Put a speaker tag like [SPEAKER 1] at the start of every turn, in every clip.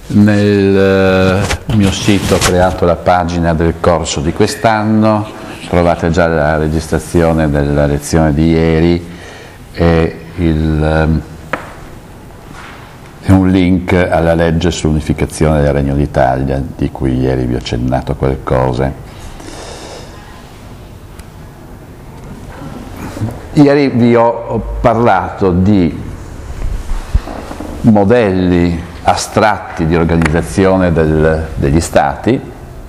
[SPEAKER 1] Nel mio sito ho creato la pagina del corso di quest'anno, trovate già la registrazione della lezione di ieri e un link alla legge sull'unificazione del Regno d'Italia, di cui ieri vi ho accennato qualcosa. Ieri vi ho parlato di modelli astratti di organizzazione degli Stati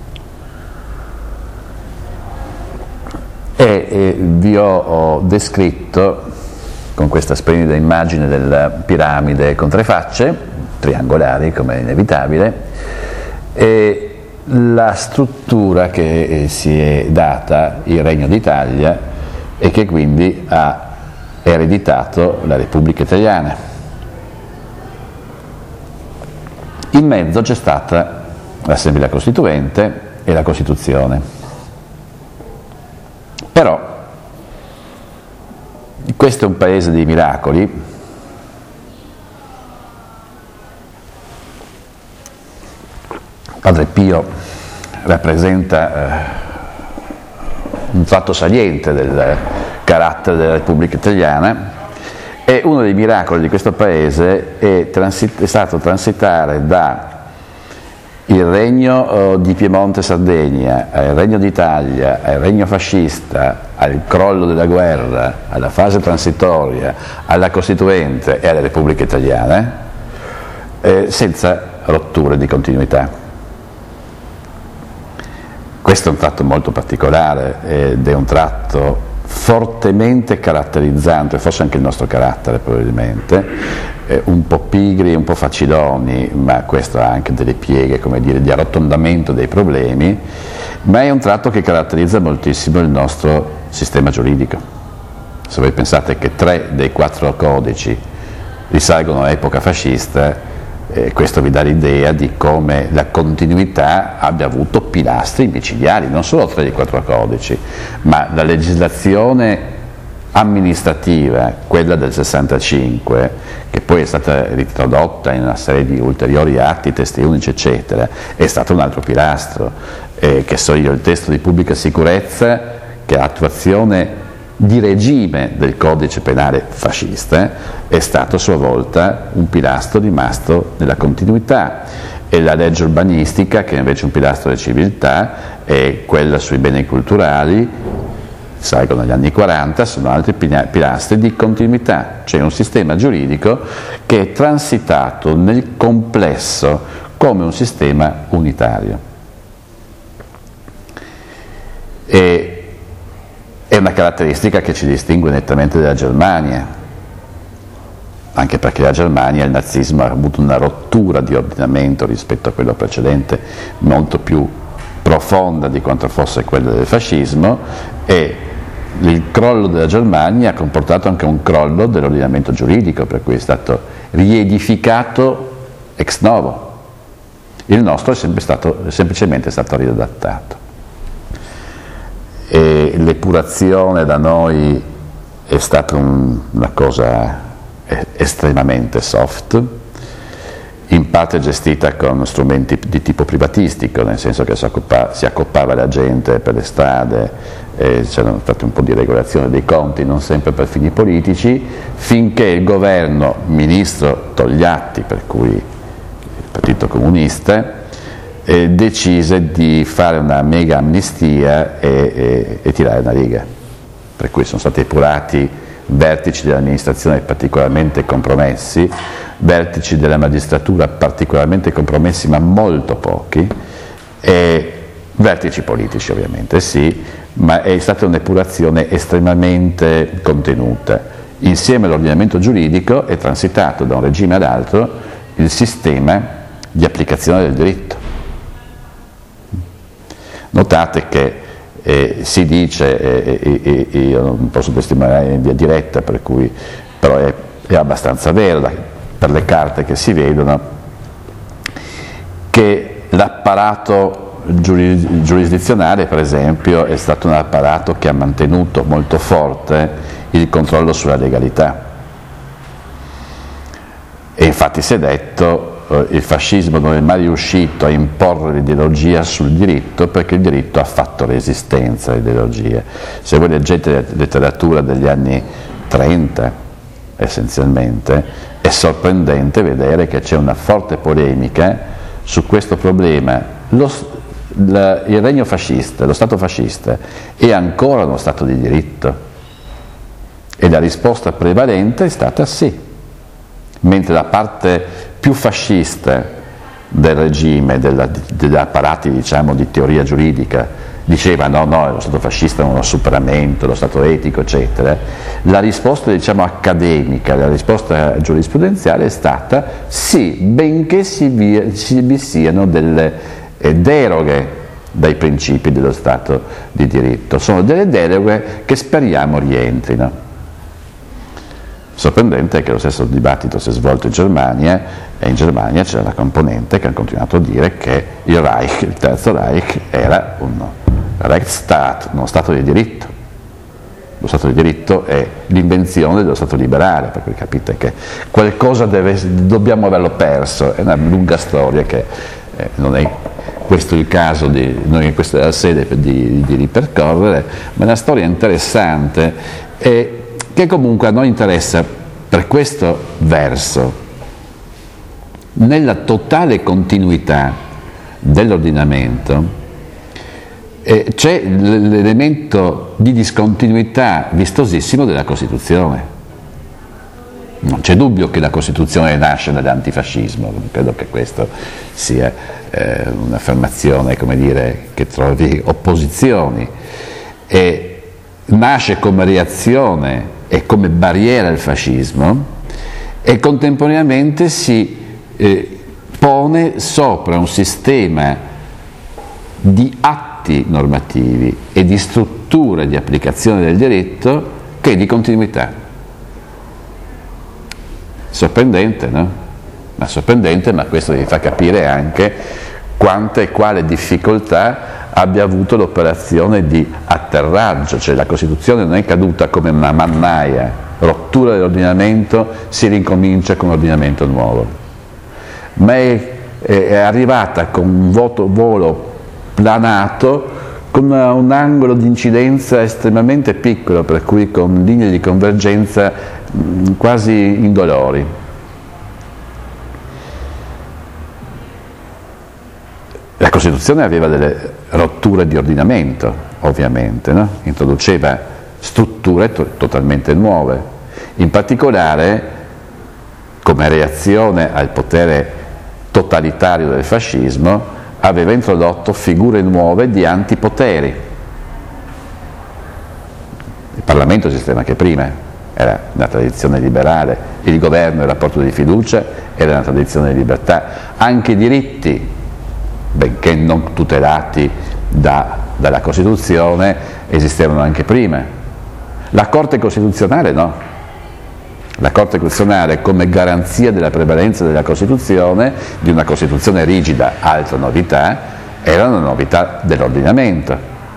[SPEAKER 1] e vi ho descritto con questa splendida immagine della piramide con tre facce, triangolari come è inevitabile, e la struttura che si è data il Regno d'Italia e che quindi ha ereditato la Repubblica Italiana. In mezzo c'è stata l'Assemblea Costituente e la Costituzione. Però questo è un paese dei miracoli. Padre Pio rappresenta un fatto saliente del carattere della Repubblica Italiana. E uno dei miracoli di questo paese è stato transitare da il regno di Piemonte e Sardegna al Regno d'Italia, al regno fascista, al crollo della guerra, alla fase transitoria, alla Costituente e alla Repubblica Italiana, senza rotture di continuità. Questo è un tratto molto particolare ed è un tratto fortemente caratterizzante, forse anche il nostro carattere probabilmente, un po' pigri, un po' faciloni, ma questo ha anche delle pieghe, come dire, di arrotondamento dei problemi, ma è un tratto che caratterizza moltissimo il nostro sistema giuridico. Se voi pensate che 3 dei 4 codici risalgono all'epoca fascista, questo vi dà l'idea di come la continuità abbia avuto pilastri micidiali, non solo 3 dei 4 codici, ma la legislazione amministrativa, quella del 65, che poi è stata ritradotta in una serie di ulteriori atti, testi unici, eccetera, è stato un altro pilastro, che so io, il testo di pubblica sicurezza, che ha attuazione di regime del codice penale fascista, è stato a sua volta un pilastro rimasto nella continuità, e la legge urbanistica, che è invece un pilastro della civiltà, e quella sui beni culturali, salgono agli anni 40, sono altri pilastri di continuità. C'è un sistema giuridico che è transitato nel complesso come un sistema unitario. E è una caratteristica che ci distingue nettamente dalla Germania, anche perché la Germania, il nazismo, ha avuto una rottura di ordinamento rispetto a quello precedente molto più profonda di quanto fosse quella del fascismo, e il crollo della Germania ha comportato anche un crollo dell'ordinamento giuridico, per cui è stato riedificato ex novo. Il nostro è semplicemente stato riadattato. E l'epurazione da noi è stata una cosa estremamente soft, in parte gestita con strumenti di tipo privatistico, nel senso che si accoppava la gente per le strade, c'erano state un po' di regolazione dei conti, non sempre per fini politici, finché il governo, ministro Togliatti, per cui il Partito Comunista, decise di fare una mega amnistia e tirare una riga, per cui sono stati epurati vertici dell'amministrazione particolarmente compromessi, vertici della magistratura particolarmente compromessi ma molto pochi, e vertici politici ovviamente sì, ma è stata un'epurazione estremamente contenuta. Insieme all'ordinamento giuridico è transitato da un regime ad altro il sistema di applicazione del diritto. Notate che si dice, io non posso testimoniare in via diretta, per cui, però è abbastanza vero per le carte che si vedono, che l'apparato giurisdizionale, per esempio, è stato un apparato che ha mantenuto molto forte il controllo sulla legalità. E infatti si è detto il fascismo non è mai riuscito a imporre l'ideologia sul diritto, perché il diritto ha fatto resistenza all'ideologia. Se voi leggete la letteratura degli anni 30, essenzialmente, è sorprendente vedere che c'è una forte polemica su questo problema. Il regno fascista, lo Stato fascista, è ancora uno Stato di diritto? E la risposta prevalente è stata sì, mentre la parte più fascista del regime, degli apparati, diciamo, di teoria giuridica, diceva no, lo Stato fascista è uno superamento, lo Stato etico, eccetera. La risposta, diciamo, accademica, la risposta giurisprudenziale è stata sì, benché vi siano delle deroghe dai principi dello Stato di diritto. Sono delle deroghe che speriamo rientrino. Sorprendente è che lo stesso dibattito si è svolto in Germania, e in Germania c'era la componente che ha continuato a dire che il Terzo Reich era un Rechtsstaat, uno Stato di diritto. Lo Stato di diritto è l'invenzione dello Stato liberale, perché capite che qualcosa dobbiamo averlo perso, è una lunga storia che non è questo il caso, questa è la sede di ripercorrere, ma è una storia interessante e che comunque a noi interessa per questo verso. Nella totale continuità dell'ordinamento c'è l'elemento di discontinuità vistosissimo della Costituzione. Non c'è dubbio che la Costituzione nasce dall'antifascismo, credo che questa sia un'affermazione, come dire, che trovi opposizioni, e nasce come reazione e come barriera al fascismo, e contemporaneamente si pone sopra un sistema di atti normativi e di strutture di applicazione del diritto che è di continuità. Sorprendente, no? Ma sorprendente, ma questo vi fa capire anche quanta e quale difficoltà abbia avuto l'operazione di atterraggio, cioè la Costituzione non è caduta come una mannaia, rottura dell'ordinamento, si ricomincia con un ordinamento nuovo, ma è arrivata con un volo planato, con un angolo di incidenza estremamente piccolo, per cui con linee di convergenza quasi indolori. La Costituzione aveva delle rotture di ordinamento, ovviamente, no? Introduceva strutture totalmente nuove, in particolare come reazione al potere totalitario del fascismo aveva introdotto figure nuove di antipoteri. Il Parlamento esisteva anche prima, era una tradizione liberale, il governo e il rapporto di fiducia era una tradizione di libertà, anche i diritti, benché non tutelati dalla Costituzione, esistevano anche prima. La Corte Costituzionale no. La Corte Costituzionale, come garanzia della prevalenza della Costituzione, di una Costituzione rigida, altra novità, era una novità dell'ordinamento.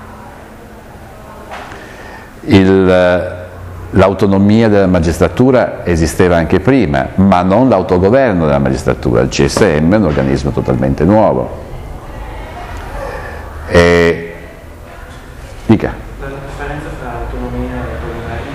[SPEAKER 1] L'autonomia della magistratura esisteva anche prima, ma non l'autogoverno della magistratura. Il CSM è un organismo totalmente nuovo. Dica.
[SPEAKER 2] La differenza tra autonomia e autogoverno?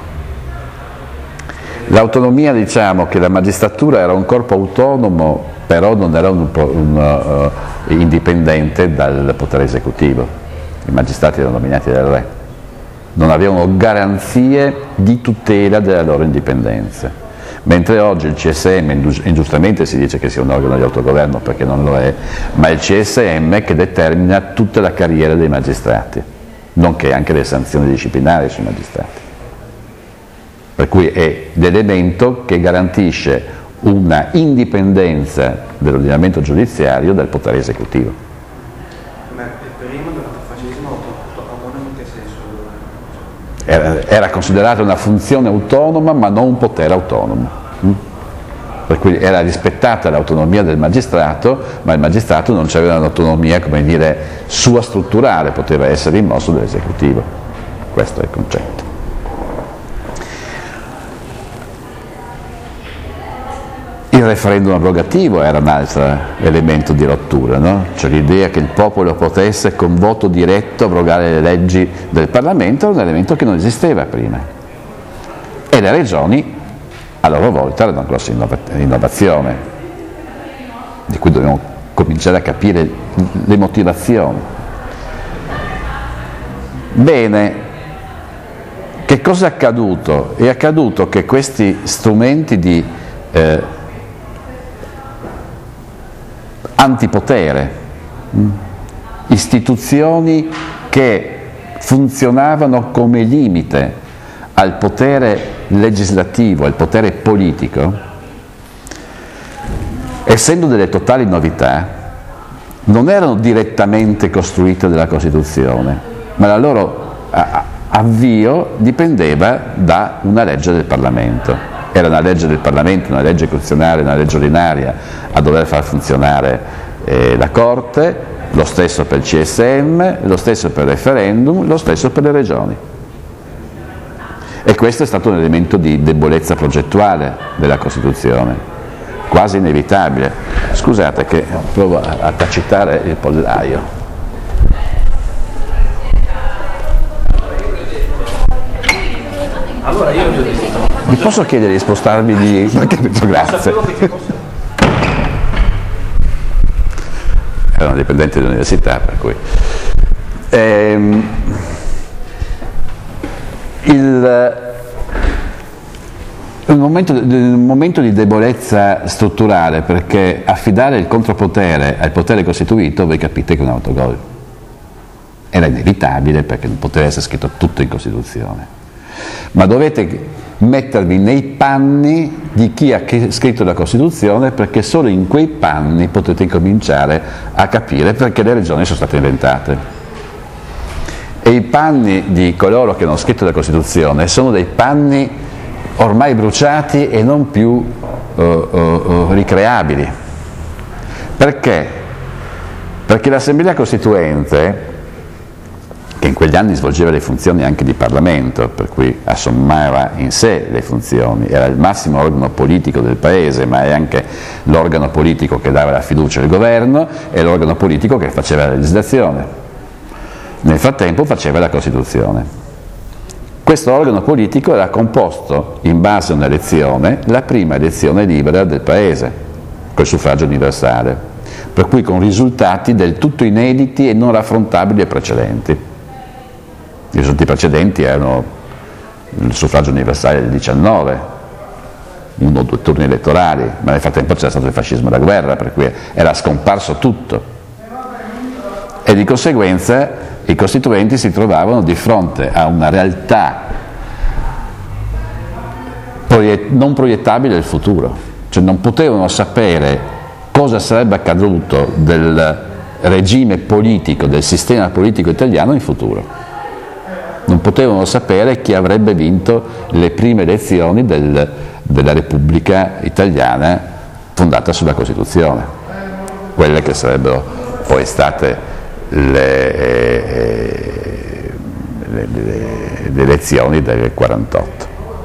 [SPEAKER 1] L'autonomia, diciamo che la magistratura era un corpo autonomo, però non era indipendente dal potere esecutivo. I magistrati erano nominati dal re, non avevano garanzie di tutela della loro indipendenza. Mentre oggi il CSM, ingiustamente si dice che sia un organo di autogoverno perché non lo è, ma è il CSM che determina tutta la carriera dei magistrati, nonché anche le sanzioni disciplinari sui magistrati. Per cui è l'elemento che garantisce una indipendenza dell'ordinamento giudiziario dal potere esecutivo.
[SPEAKER 2] Ma prima dell'antifascismo autonomo in che senso?
[SPEAKER 1] Era considerata una funzione autonoma ma non un potere autonomo. Per cui era rispettata l'autonomia del magistrato, ma il magistrato non aveva un'autonomia, come dire, sua strutturale, poteva essere rimosso dall'esecutivo. Questo è il concetto. Il Il referendum abrogativo era un altro elemento di rottura, no? Cioè l'idea che il popolo potesse con voto diretto abrogare le leggi del Parlamento era un elemento che non esisteva prima. E le regioni a loro volta era una grossa innovazione, di cui dobbiamo cominciare a capire le motivazioni. Bene, che cosa è accaduto? È accaduto che questi strumenti di antipotere, istituzioni che funzionavano come limite al potere legislativo, al potere politico, essendo delle totali novità, non erano direttamente costruite dalla Costituzione, ma la loro avvio dipendeva da una legge del Parlamento. Era una legge del Parlamento, una legge costituzionale, una legge ordinaria a dover far funzionare la Corte, lo stesso per il CSM, lo stesso per il referendum, lo stesso per le regioni. E questo è stato un elemento di debolezza progettuale della Costituzione, quasi inevitabile. Scusate che provo a tacitare il pollaio.
[SPEAKER 2] Allora io ho detto.
[SPEAKER 1] Vi posso chiedere di spostarvi di qualche metro? Grazie. Erano dipendenti dell'università, per cui. Un momento di debolezza strutturale, perché affidare il contropotere al potere costituito, voi capite che è un autogol. Era inevitabile perché non poteva essere scritto tutto in Costituzione. Ma dovete mettervi nei panni di chi ha scritto la Costituzione, perché solo in quei panni potete incominciare a capire perché le regioni sono state inventate. E i panni di coloro che hanno scritto la Costituzione sono dei panni ormai bruciati e non più ricreabili. Perché? Perché l'Assemblea Costituente, che in quegli anni svolgeva le funzioni anche di Parlamento, per cui assommava in sé le funzioni, era il massimo organo politico del Paese, ma è anche l'organo politico che dava la fiducia al governo e l'organo politico che faceva la legislazione. Nel frattempo faceva la Costituzione. Questo organo politico era composto in base a un'elezione, la prima elezione libera del Paese, col suffragio universale, per cui con risultati del tutto inediti e non raffrontabili ai precedenti. I risultati precedenti erano il suffragio universale del 19, 1 o 2 turni elettorali, ma nel frattempo c'era stato il fascismo e la guerra, per cui era scomparso tutto. E di conseguenza i costituenti si trovavano di fronte a una realtà non proiettabile del futuro, cioè non potevano sapere cosa sarebbe accaduto del regime politico, del sistema politico italiano in futuro. Non potevano sapere chi avrebbe vinto le prime elezioni della Repubblica Italiana fondata sulla Costituzione, quelle che sarebbero poi state le elezioni del 48.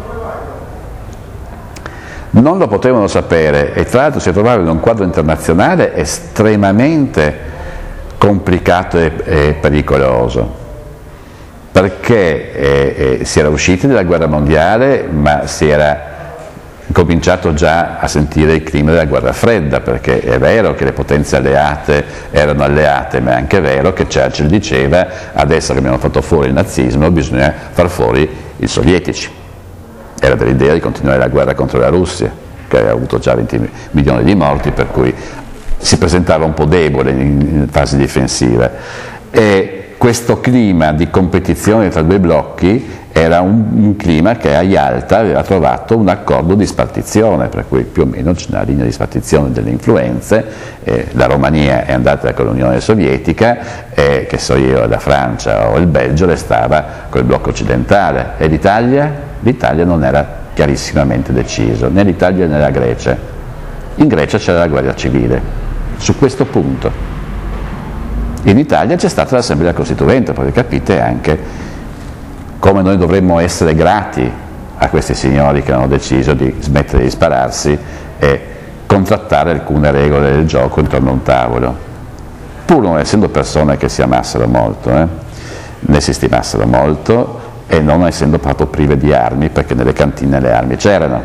[SPEAKER 1] Non lo potevano sapere e tra l'altro si trovavano in un quadro internazionale estremamente complicato e pericoloso, perché si era usciti dalla guerra mondiale, ma si era cominciato già a sentire il clima della guerra fredda, perché è vero che le potenze alleate erano alleate, ma è anche vero che Churchill diceva: adesso che abbiamo fatto fuori il nazismo bisogna far fuori i sovietici. Era dell'idea di continuare la guerra contro la Russia, che aveva avuto già 20 milioni di morti, per cui si presentava un po' debole in fase difensiva. E questo clima di competizione tra due blocchi era un clima che a Yalta aveva trovato un accordo di spartizione, per cui più o meno c'è una linea di spartizione delle influenze. La Romania è andata con l'Unione Sovietica e, che so io, la Francia o il Belgio restava col blocco occidentale. E l'Italia? L'Italia non era chiarissimamente deciso, né l'Italia né la Grecia. In Grecia c'era la guerra civile, su questo punto. In Italia c'è stata l'Assemblea Costituente, perché capite anche come noi dovremmo essere grati a questi signori che hanno deciso di smettere di spararsi e contrattare alcune regole del gioco intorno a un tavolo, pur non essendo persone che si amassero molto, ne si stimassero molto, e non essendo proprio prive di armi, perché nelle cantine le armi c'erano,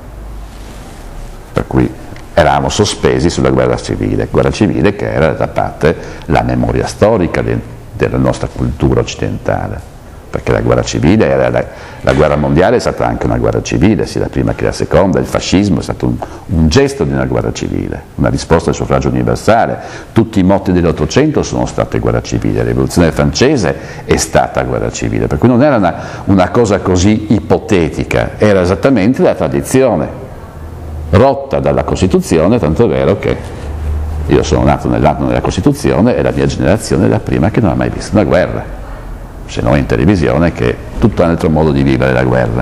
[SPEAKER 1] per cui eravamo sospesi sulla guerra civile che era da parte la memoria storica della nostra cultura occidentale, perché la guerra civile era la guerra mondiale è stata anche una guerra civile, sia la prima che la seconda. Il fascismo è stato un gesto di una guerra civile, una risposta al suffragio universale. Tutti i motti dell'Ottocento sono state guerra civile, la rivoluzione francese è stata guerra civile, per cui non era una cosa così ipotetica, era esattamente la tradizione rotta dalla Costituzione, tanto è vero che io sono nato nell'anno della Costituzione e la mia generazione è la prima che non ha mai visto una guerra, se non in televisione, che è tutto un altro modo di vivere la guerra.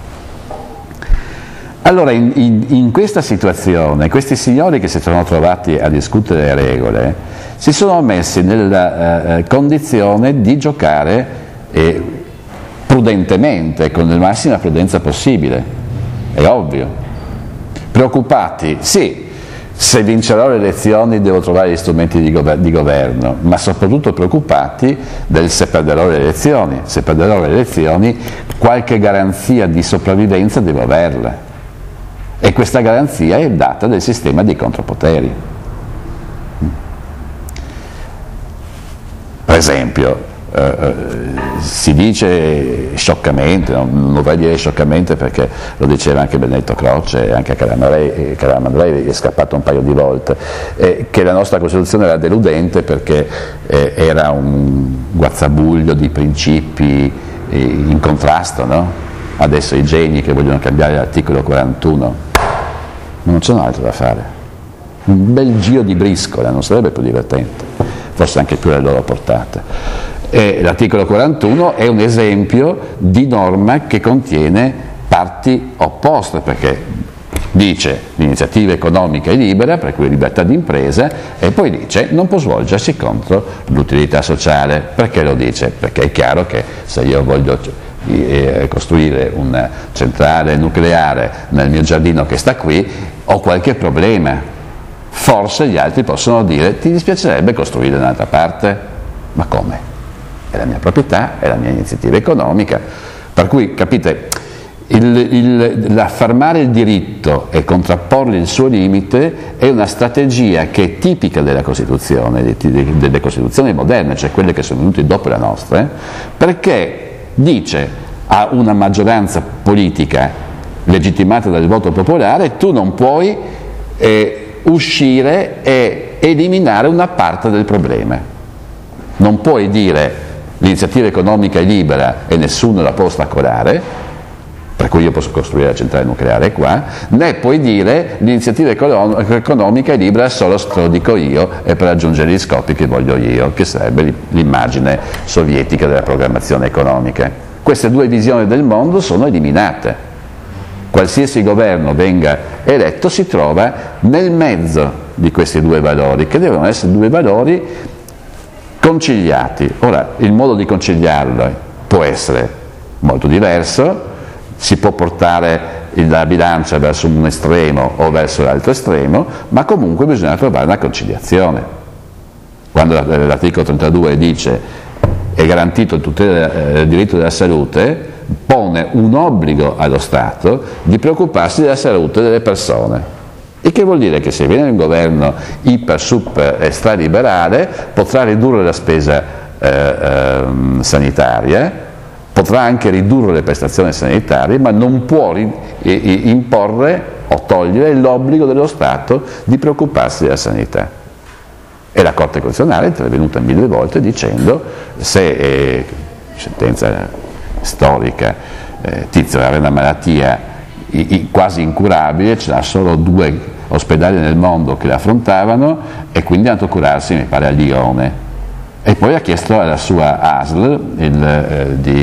[SPEAKER 1] Allora in questa situazione questi signori che si sono trovati a discutere le regole si sono messi nella condizione di giocare prudentemente, con la massima prudenza possibile, è ovvio. Preoccupati, sì, se vincerò le elezioni devo trovare gli strumenti di governo, ma soprattutto preoccupati se perderò le elezioni. Se perderò le elezioni, qualche garanzia di sopravvivenza devo averla, e questa garanzia è data dal sistema di contropoteri. Per esempio, si dice scioccamente, non vorrei dire scioccamente perché lo diceva anche Benedetto Croce e anche Calamandrei è scappato un paio di volte, che la nostra Costituzione era deludente perché era un guazzabuglio di principi in contrasto, no? Adesso i geni che vogliono cambiare l'articolo 41 non c'è altro da fare, un bel giro di briscola, non sarebbe più divertente, forse anche più alle loro portate. E l'articolo 41 è un esempio di norma che contiene parti opposte, perché dice l'iniziativa economica è libera, per cui libertà di impresa, e poi dice non può svolgersi contro l'utilità sociale. Perché lo dice? Perché è chiaro che se io voglio costruire una centrale nucleare nel mio giardino che sta qui, ho qualche problema. Forse gli altri possono dire ti dispiacerebbe costruire da un'altra parte? Ma come? È la mia proprietà, è la mia iniziativa economica, per cui capite, l'affermare il diritto e contrapporgli il suo limite è una strategia che è tipica della Costituzione, delle Costituzioni moderne, cioè quelle che sono venute dopo la nostra, perché dice a una maggioranza politica legittimata dal voto popolare tu non puoi uscire e eliminare una parte del problema, non puoi dire l'iniziativa economica è libera e nessuno la può ostacolare, per cui io posso costruire la centrale nucleare qua, né puoi dire l'iniziativa economica è libera solo se lo dico io e per raggiungere gli scopi che voglio io, che sarebbe l'immagine sovietica della programmazione economica. Queste due visioni del mondo sono eliminate. Qualsiasi governo venga eletto si trova nel mezzo di questi due valori, che devono essere due valori conciliati. Ora, il modo di conciliarlo può essere molto diverso, si può portare la bilancia verso un estremo o verso l'altro estremo, ma comunque bisogna trovare una conciliazione. Quando l'articolo 32 dice è garantito il diritto della salute, pone un obbligo allo Stato di preoccuparsi della salute delle persone. Il che vuol dire che se viene un governo iper, super e straliberale potrà ridurre la spesa sanitaria, potrà anche ridurre le prestazioni sanitarie, ma non può imporre o togliere l'obbligo dello Stato di preoccuparsi della sanità. E la Corte Costituzionale è intervenuta 1000 volte dicendo se, sentenza storica, Tizio aveva una malattia quasi incurabile, c'era solo 2 ospedali nel mondo che l'affrontavano e quindi è andato a curarsi, mi pare, a Lione, e poi ha chiesto alla sua ASL di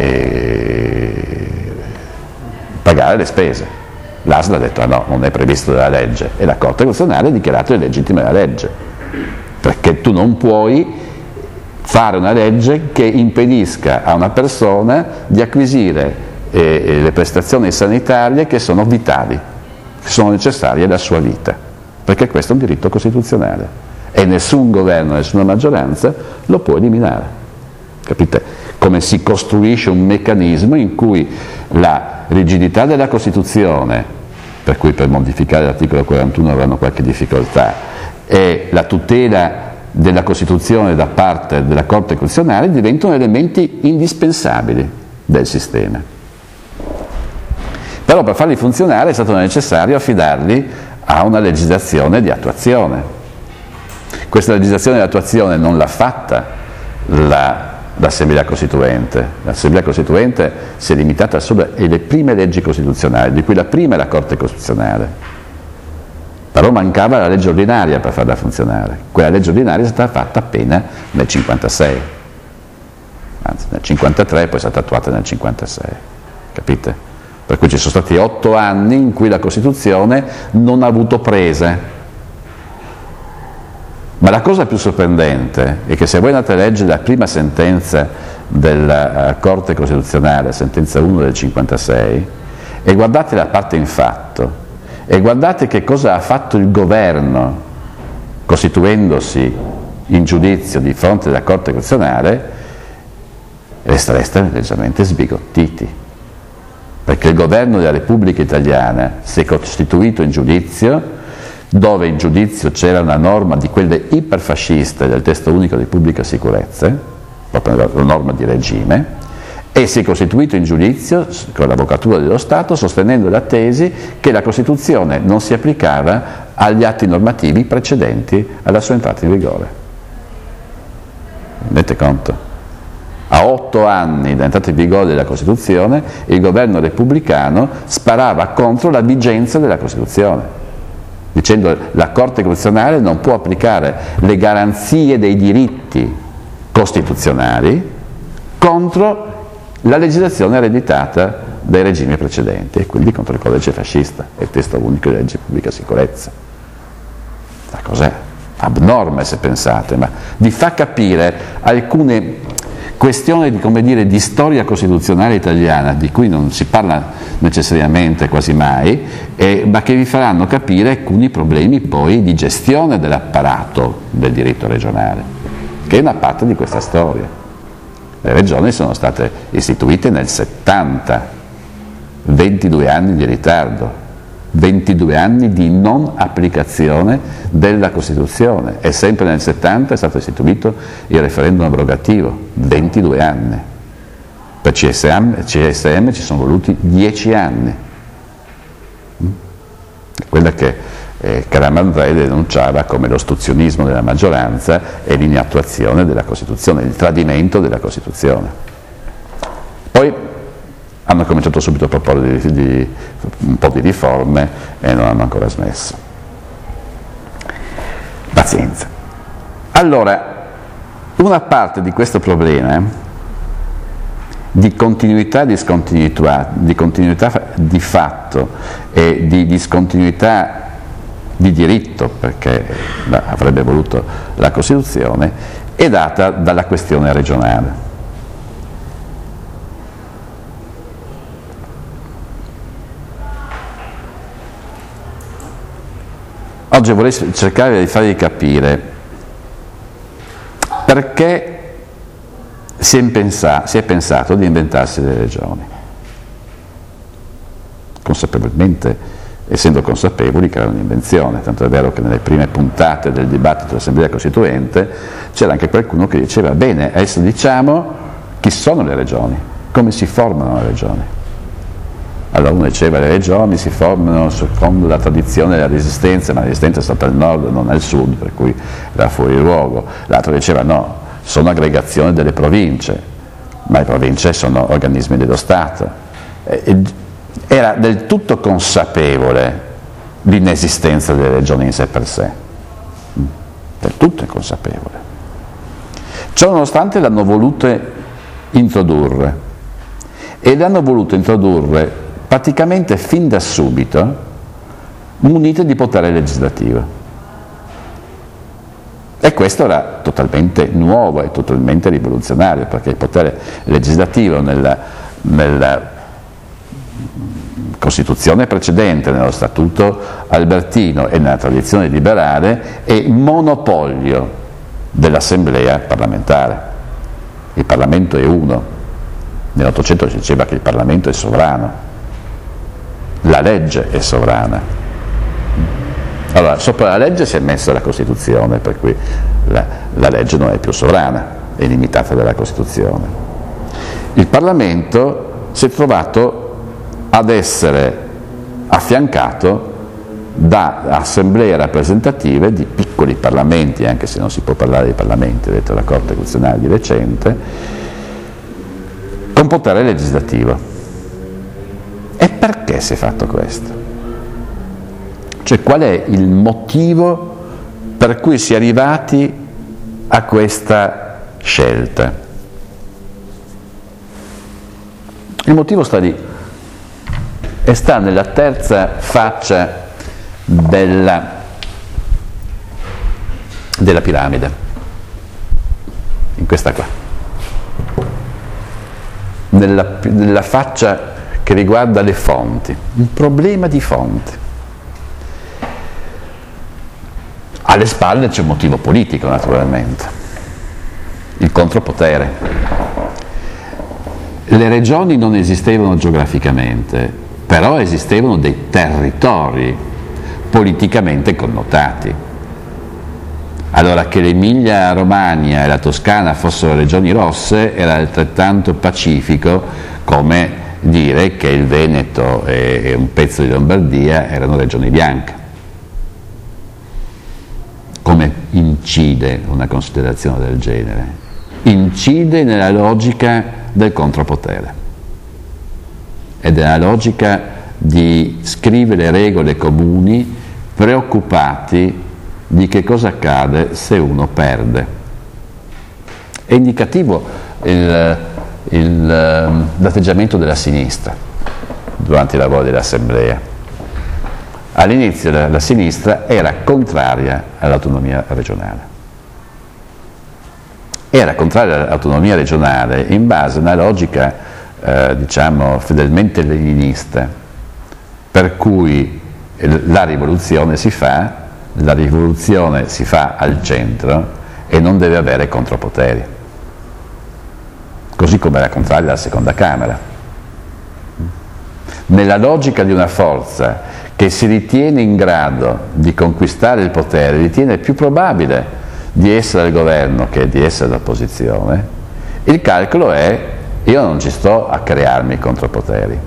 [SPEAKER 1] pagare le spese. L'ASL ha detto no, non è previsto dalla legge, e la Corte Costituzionale ha dichiarato illegittime la legge, perché tu non puoi fare una legge che impedisca a una persona di acquisire le prestazioni sanitarie che sono vitali. che sono necessarie alla sua vita, perché questo è un diritto costituzionale e nessun governo, nessuna maggioranza lo può eliminare. Capite? Come si costruisce un meccanismo in cui la rigidità della Costituzione, per cui per modificare l'articolo 41 avranno qualche difficoltà, e la tutela della Costituzione da parte della Corte Costituzionale diventano elementi indispensabili del sistema. Però per farli funzionare è stato necessario affidarli a una legislazione di attuazione. Questa legislazione di attuazione non l'ha fatta l'Assemblea Costituente. L'Assemblea Costituente si è limitata solo alle prime leggi costituzionali, di cui la prima è la Corte Costituzionale. Però mancava la legge ordinaria per farla funzionare. Quella legge ordinaria è stata fatta appena nel 56, anzi nel 53, poi è stata attuata nel 56, capite? Per cui ci sono stati 8 anni in cui la Costituzione non ha avuto prese. Ma la cosa più sorprendente è che se voi andate a leggere la prima sentenza della Corte Costituzionale, sentenza 1 del 56, e guardate la parte in fatto, e guardate che cosa ha fatto il governo costituendosi in giudizio di fronte alla Corte Costituzionale, restereste leggermente sbigottiti, perché il governo della Repubblica Italiana si è costituito in giudizio, dove in giudizio c'era una norma di quelle iperfasciste del testo unico di pubblica sicurezza, proprio la norma di regime, e si è costituito in giudizio con l'Avvocatura dello Stato sostenendo la tesi che la Costituzione non si applicava agli atti normativi precedenti alla sua entrata in vigore. Rendete conto? A 8 anni dall'entrata in vigore della Costituzione il governo repubblicano sparava contro la vigenza della Costituzione, dicendo che la Corte Costituzionale non può applicare le garanzie dei diritti costituzionali contro la legislazione ereditata dai regimi precedenti, e quindi contro il codice fascista e il testo unico di legge di pubblica sicurezza. La cosa è abnorme se pensate, ma vi fa capire alcune questioni di, come dire, di storia costituzionale italiana, di cui non si parla necessariamente quasi mai, ma che vi faranno capire alcuni problemi poi di gestione dell'apparato del diritto regionale, che è una parte di questa storia. Le regioni sono state istituite nel 70, 22 anni di ritardo, 22 anni di non applicazione della Costituzione, e sempre nel 70 è stato istituito il referendum abrogativo, 22 anni. Per CSM ci sono voluti 10 anni. Quella che Calamandrei denunciava come l'ostruzionismo della maggioranza e l'inattuazione della Costituzione, il tradimento della Costituzione. Poi hanno cominciato subito a proporre un po' di riforme e non hanno ancora smesso. Pazienza. Allora, una parte di questo problema di continuità e discontinuità, di continuità di fatto e di discontinuità di diritto, perché avrebbe voluto la Costituzione, è data dalla questione regionale. Oggi vorrei cercare di farvi capire perché si è pensato di inventarsi le regioni, consapevolmente, essendo consapevoli che era un'invenzione, tanto è vero che nelle prime puntate del dibattito dell'Assemblea Costituente c'era anche qualcuno che diceva: bene, adesso diciamo chi sono le regioni, come si formano le regioni. Allora uno diceva: le regioni si formano secondo la tradizione della Resistenza, ma la Resistenza è stata al nord, non al sud, per cui era fuori luogo. L'altro diceva: no, sono aggregazioni delle province, ma le province sono organismi dello Stato. Era del tutto consapevole l'inesistenza delle regioni in sé per sé, del tutto inconsapevole. Ciò nonostante l'hanno volute introdurre, e l'hanno voluto introdurre praticamente fin da subito munite di potere legislativo. E questo era totalmente nuovo e totalmente rivoluzionario, perché il potere legislativo nel Costituzione precedente, nello Statuto albertino e nella tradizione liberale, è monopolio dell'Assemblea parlamentare. Il Parlamento è uno. Nell'Ottocento si diceva che il Parlamento è sovrano, la legge è sovrana. Allora, sopra la legge si è messa la Costituzione, per cui la legge non è più sovrana, è limitata dalla Costituzione. Il Parlamento si è trovato ad essere affiancato da assemblee rappresentative di piccoli parlamenti, anche se non si può parlare di parlamenti, ha detto la Corte Costituzionale di recente, con potere legislativo. E perché si è fatto questo? Cioè, qual è il motivo per cui si è arrivati a questa scelta? Il motivo sta lì, e sta nella terza faccia della piramide, in questa qua, nella faccia che riguarda le fonti, un problema di fonti. Alle spalle c'è un motivo politico, naturalmente, il contropotere. Le regioni non esistevano geograficamente, però esistevano dei territori politicamente connotati. Allora, che l'Emilia-Romagna e la Toscana fossero regioni rosse era altrettanto pacifico come dire che il Veneto e un pezzo di Lombardia erano regioni bianche. Come incide una considerazione del genere? Incide nella logica del contropotere ed è la logica di scrivere regole comuni preoccupati di che cosa accade se uno perde. È indicativo l'atteggiamento della sinistra durante i lavori dell'Assemblea. All'inizio la sinistra era contraria all'autonomia regionale. Era contraria all'autonomia regionale in base a una logica diciamo fedelmente leninista, per cui la rivoluzione si fa al centro e non deve avere contropoteri, così come era contraria alla seconda Camera. Nella logica di una forza che si ritiene in grado di conquistare il potere, ritiene più probabile di essere al governo che di essere all'opposizione, il calcolo è: io non ci sto a crearmi contropoteri.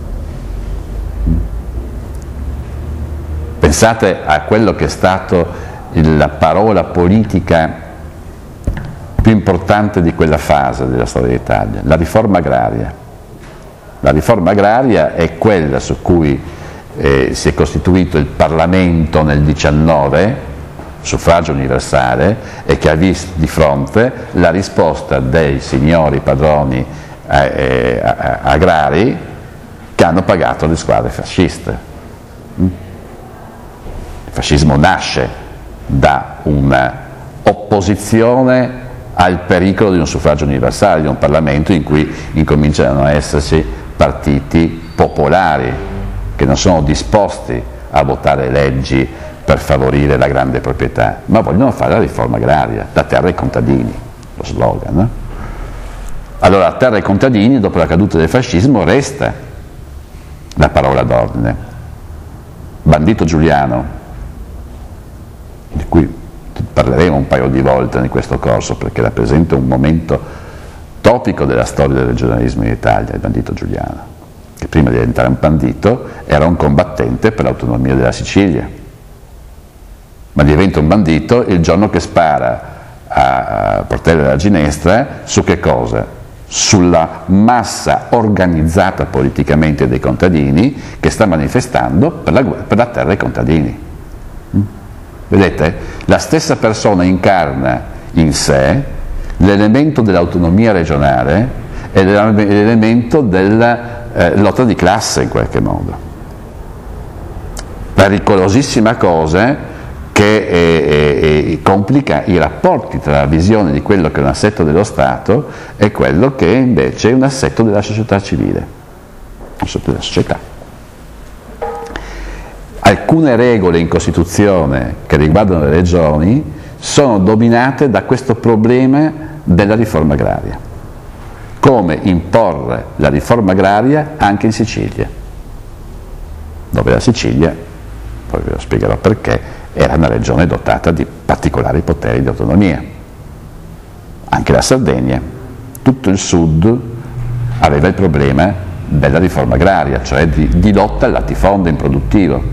[SPEAKER 1] Pensate a quello che è stato la parola politica più importante di quella fase della storia d'Italia, la riforma agraria. La riforma agraria è quella su cui si è costituito il Parlamento nel 19, suffragio universale, e che ha visto di fronte la risposta dei signori padroni agrari che hanno pagato le squadre fasciste. Il fascismo nasce da un'opposizione al pericolo di un suffragio universale, di un Parlamento in cui incominciano a esserci partiti popolari che non sono disposti a votare leggi per favorire la grande proprietà, ma vogliono fare la riforma agraria, da terra ai contadini, lo slogan, no? Allora, a terra ai contadini, dopo la caduta del fascismo, resta la parola d'ordine. Bandito Giuliano, di cui parleremo un paio di volte in questo corso perché rappresenta un momento topico della storia del regionalismo in Italia, il bandito Giuliano, che prima di diventare un bandito era un combattente per l'autonomia della Sicilia, ma diventa un bandito il giorno che spara a Portella della Ginestra su che cosa? Sulla massa organizzata politicamente dei contadini che sta manifestando per la terra ai contadini. Vedete? La stessa persona incarna in sé l'elemento dell'autonomia regionale e l'elemento della lotta di classe in qualche modo. Pericolosissima cosa che complica i rapporti tra la visione di quello che è un assetto dello Stato e quello che invece è un assetto della società civile, un assetto della società. alcune regole in Costituzione che riguardano le regioni sono dominate da questo problema della riforma agraria. Come imporre la riforma agraria anche in Sicilia, dove la Sicilia, poi ve lo spiegherò perché, era una regione dotata di particolari poteri di autonomia. Anche la Sardegna, tutto il sud aveva il problema della riforma agraria, cioè di lotta al latifondo improduttivo.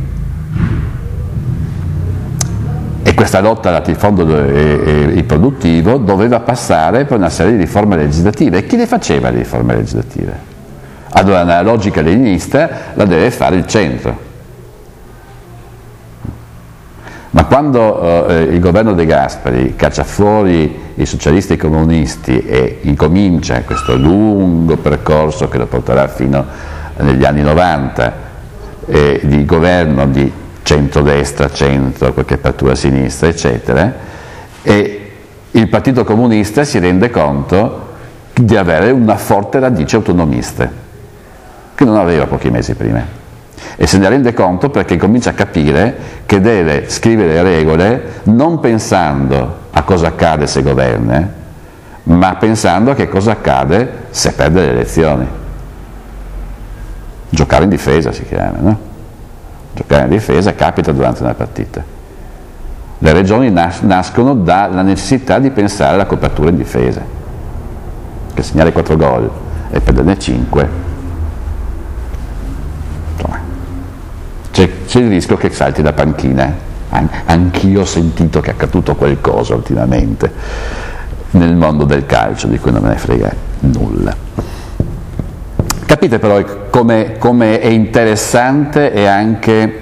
[SPEAKER 1] E questa lotta al latifondo improduttivo doveva passare per una serie di riforme legislative. E chi le faceva le riforme legislative? Allora, nella logica leninista la deve fare il centro. Ma quando il governo De Gasperi caccia fuori i socialisti e i comunisti e incomincia questo lungo percorso che lo porterà fino negli anni 90 di governo di centrodestra, centro, qualche apertura a sinistra, eccetera, e il Partito Comunista si rende conto di avere una forte radice autonomista, che non aveva pochi mesi prima. E se ne rende conto perché comincia a capire che deve scrivere regole non pensando a cosa accade se governa, ma pensando a che cosa accade se perde le elezioni. Giocare in difesa si chiama, no? Giocare in difesa capita durante una partita. Le regioni nascono dalla necessità di pensare alla copertura in difesa, che segnare 4 gol e perderne 5, c'è il rischio che salti da panchina. Anch'io ho sentito che è accaduto qualcosa ultimamente nel mondo del calcio, di cui non me ne frega nulla. Capite però come è interessante e anche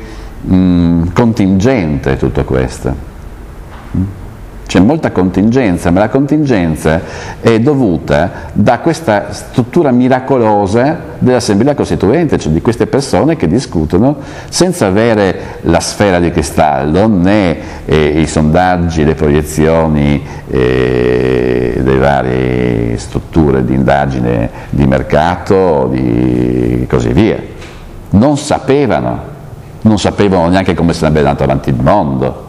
[SPEAKER 1] contingente tutto questo. C'è molta contingenza, ma la contingenza è dovuta da questa struttura miracolosa dell'Assemblea Costituente, cioè di queste persone che discutono senza avere la sfera di cristallo, né i sondaggi, le proiezioni delle varie strutture di indagine di mercato, di così via. Non sapevano neanche come sarebbe andato avanti il mondo.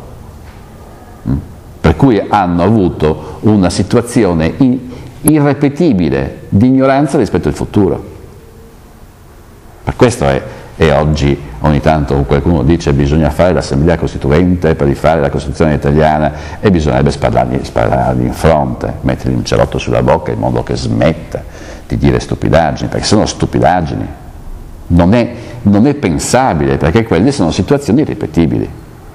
[SPEAKER 1] Per cui hanno avuto una situazione irrepetibile di ignoranza rispetto al futuro. Per questo è oggi ogni tanto qualcuno dice bisogna fare l'Assemblea Costituente per rifare la Costituzione italiana e bisognerebbe sparargli in fronte, mettergli un cerotto sulla bocca in modo che smetta di dire stupidaggini, perché sono stupidaggini. Non è pensabile, perché quelle sono situazioni irripetibili.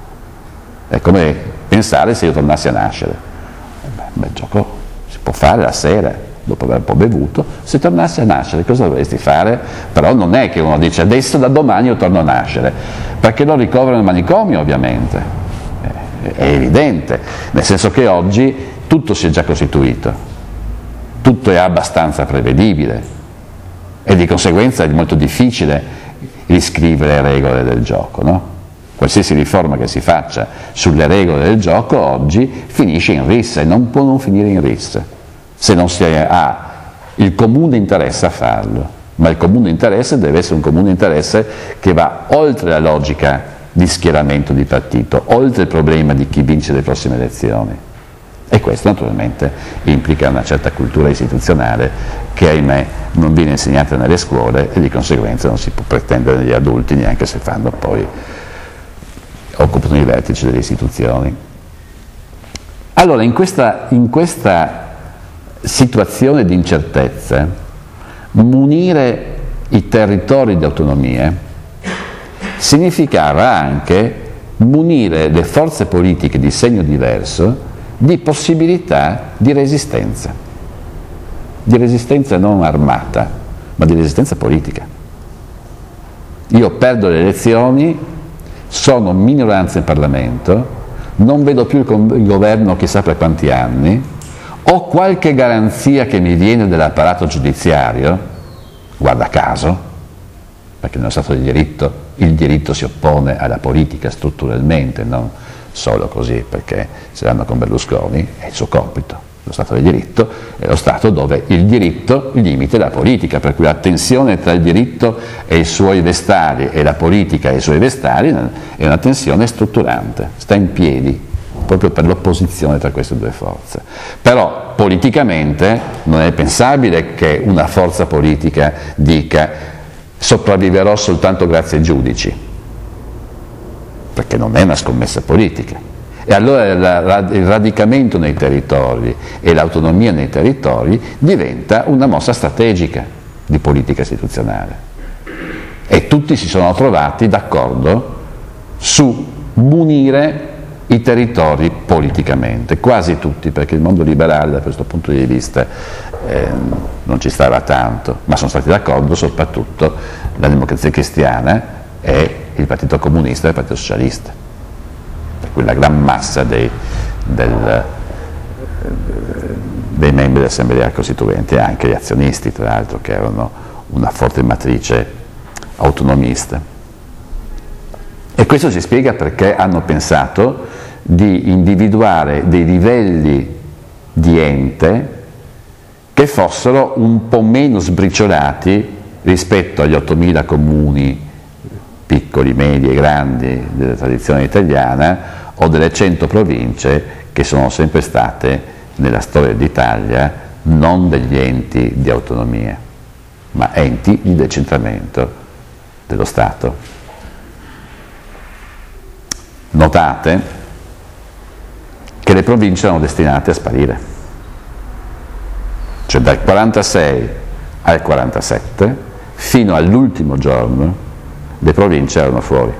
[SPEAKER 1] È come pensare se io tornassi a nascere. Bel gioco si può fare la sera, dopo aver un po' bevuto, se tornassi a nascere cosa dovresti fare? Però non è che uno dice adesso da domani io torno a nascere, perché lo ricovero nel manicomio ovviamente, è evidente, nel senso che oggi tutto si è già costituito, tutto è abbastanza prevedibile e di conseguenza è molto difficile riscrivere le regole del gioco, no? Qualsiasi riforma che si faccia sulle regole del gioco oggi finisce in rissa e non può non finire in rissa se non si ha il comune interesse a farlo, ma il comune interesse deve essere un comune interesse che va oltre la logica di schieramento di partito, oltre il problema di chi vince le prossime elezioni, e questo naturalmente implica una certa cultura istituzionale che ahimè non viene insegnata nelle scuole e di conseguenza non si può pretendere dagli adulti neanche se fanno poi occupano i vertici delle istituzioni. Allora, in questa situazione di incertezza, munire i territori di autonomia significava anche munire le forze politiche di segno diverso di possibilità di resistenza non armata, ma di resistenza politica. Io perdo le elezioni, sono minoranza in Parlamento, non vedo più il governo chissà per quanti anni, ho qualche garanzia che mi viene dall'apparato giudiziario, guarda caso, perché nello Stato di diritto il diritto si oppone alla politica strutturalmente, non solo così perché ce l'hanno con Berlusconi, è il suo compito. Lo Stato del diritto è lo Stato dove il diritto limita la politica, per cui la tensione tra il diritto e i suoi vestali e la politica e i suoi vestali è una tensione strutturante, sta in piedi proprio per l'opposizione tra queste due forze. Però politicamente non è pensabile che una forza politica dica sopravviverò soltanto grazie ai giudici, perché non è una scommessa politica. E allora il radicamento nei territori e l'autonomia nei territori diventa una mossa strategica di politica istituzionale. E tutti si sono trovati d'accordo su munire i territori politicamente, quasi tutti, perché il mondo liberale da questo punto di vista non ci stava tanto, ma sono stati d'accordo soprattutto la Democrazia Cristiana e il Partito Comunista e il Partito Socialista. La gran massa dei membri dell'Assemblea Costituente, anche gli azionisti tra l'altro, che erano una forte matrice autonomista. E questo si spiega perché hanno pensato di individuare dei livelli di ente che fossero un po' meno sbriciolati rispetto agli 8.000 comuni piccoli, medi e grandi della tradizione italiana, o delle 100 province che sono sempre state nella storia d'Italia non degli enti di autonomia, ma enti di decentramento dello Stato. Notate che le province erano destinate a sparire, cioè dal 46 al 47 fino all'ultimo giorno le province erano fuori.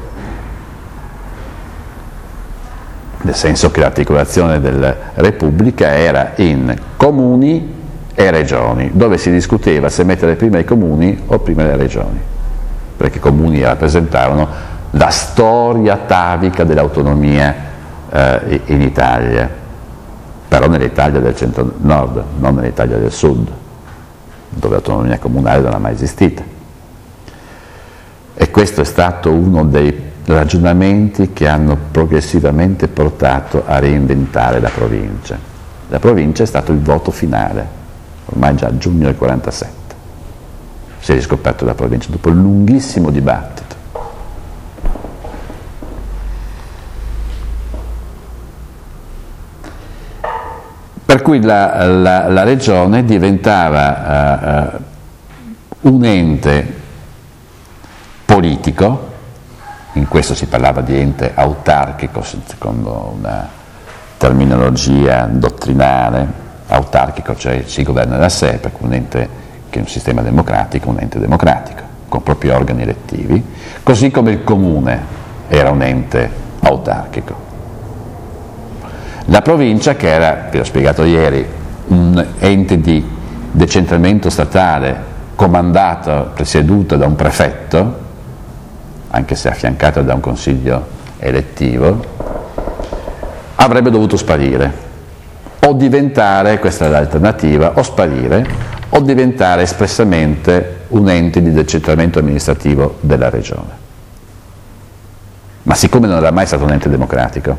[SPEAKER 1] Nel senso che l'articolazione della Repubblica era in comuni e regioni, dove si discuteva se mettere prima i comuni o prima le regioni, perché i comuni rappresentavano la storia atavica dell'autonomia in Italia, però nell'Italia del centro-nord, non nell'Italia del sud, dove l'autonomia comunale non è mai esistita. E questo è stato uno dei ragionamenti che hanno progressivamente portato a reinventare la provincia. La provincia è stato il voto finale, ormai già a giugno del 47. Si è riscoperto la provincia dopo un lunghissimo dibattito. Per cui la regione diventava un ente politico. In questo si parlava di ente autarchico, secondo una terminologia dottrinale. Autarchico, cioè si governa da sé, perché un ente che è un sistema democratico, un ente democratico, con propri organi elettivi, così come il comune era un ente autarchico. La provincia, che era, vi ho spiegato ieri, un ente di decentramento statale comandato, presieduto da un prefetto, anche se affiancato da un consiglio elettivo, avrebbe dovuto sparire, o diventare, questa è l'alternativa, o sparire, o diventare espressamente un ente di decentramento amministrativo della regione. Ma siccome non era mai stato un ente democratico,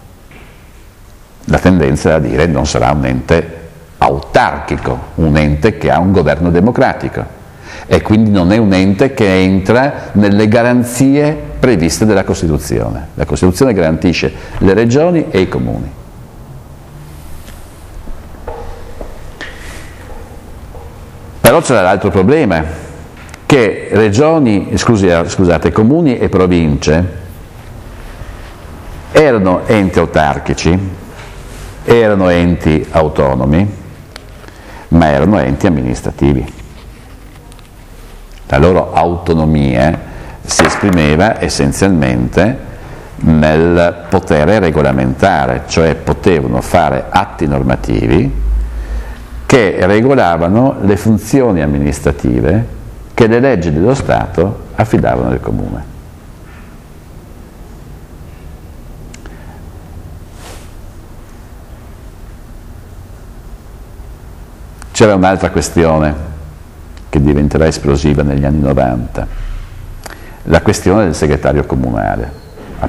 [SPEAKER 1] la tendenza era a dire non sarà un ente autarchico, un ente che ha un governo democratico, e quindi non è un ente che entra nelle garanzie previste dalla Costituzione. La Costituzione garantisce le regioni e i comuni. Però c'era l'altro problema, che comuni e province erano enti autarchici, erano enti autonomi, ma erano enti amministrativi. La loro autonomia si esprimeva essenzialmente nel potere regolamentare, cioè potevano fare atti normativi che regolavano le funzioni amministrative che le leggi dello Stato affidavano al comune. C'era un'altra questione che diventerà esplosiva negli anni 90, la questione del segretario comunale,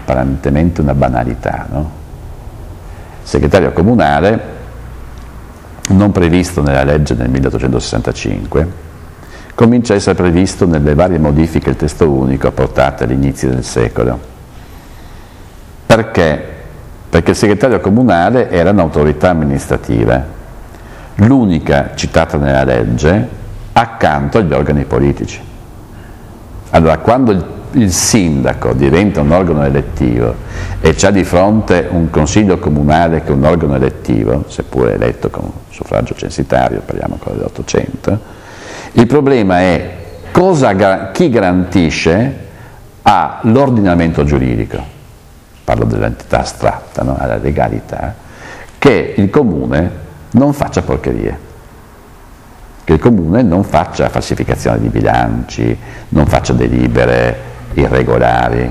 [SPEAKER 1] apparentemente una banalità, no? Il segretario comunale non previsto nella legge del 1865, comincia a essere previsto nelle varie modifiche del testo unico apportate all'inizio del secolo. Perché? Perché il segretario comunale era un'autorità amministrativa, l'unica citata nella legge accanto agli organi politici. Allora, quando il sindaco diventa un organo elettivo e c'ha di fronte un consiglio comunale che è un organo elettivo, seppure eletto con suffragio censitario, parliamo ancora dell'800, il problema è chi garantisce all'ordinamento giuridico, parlo dell'entità astratta, no? Alla legalità, che il comune non faccia porcherie, che il comune non faccia falsificazione di bilanci, non faccia delibere irregolari.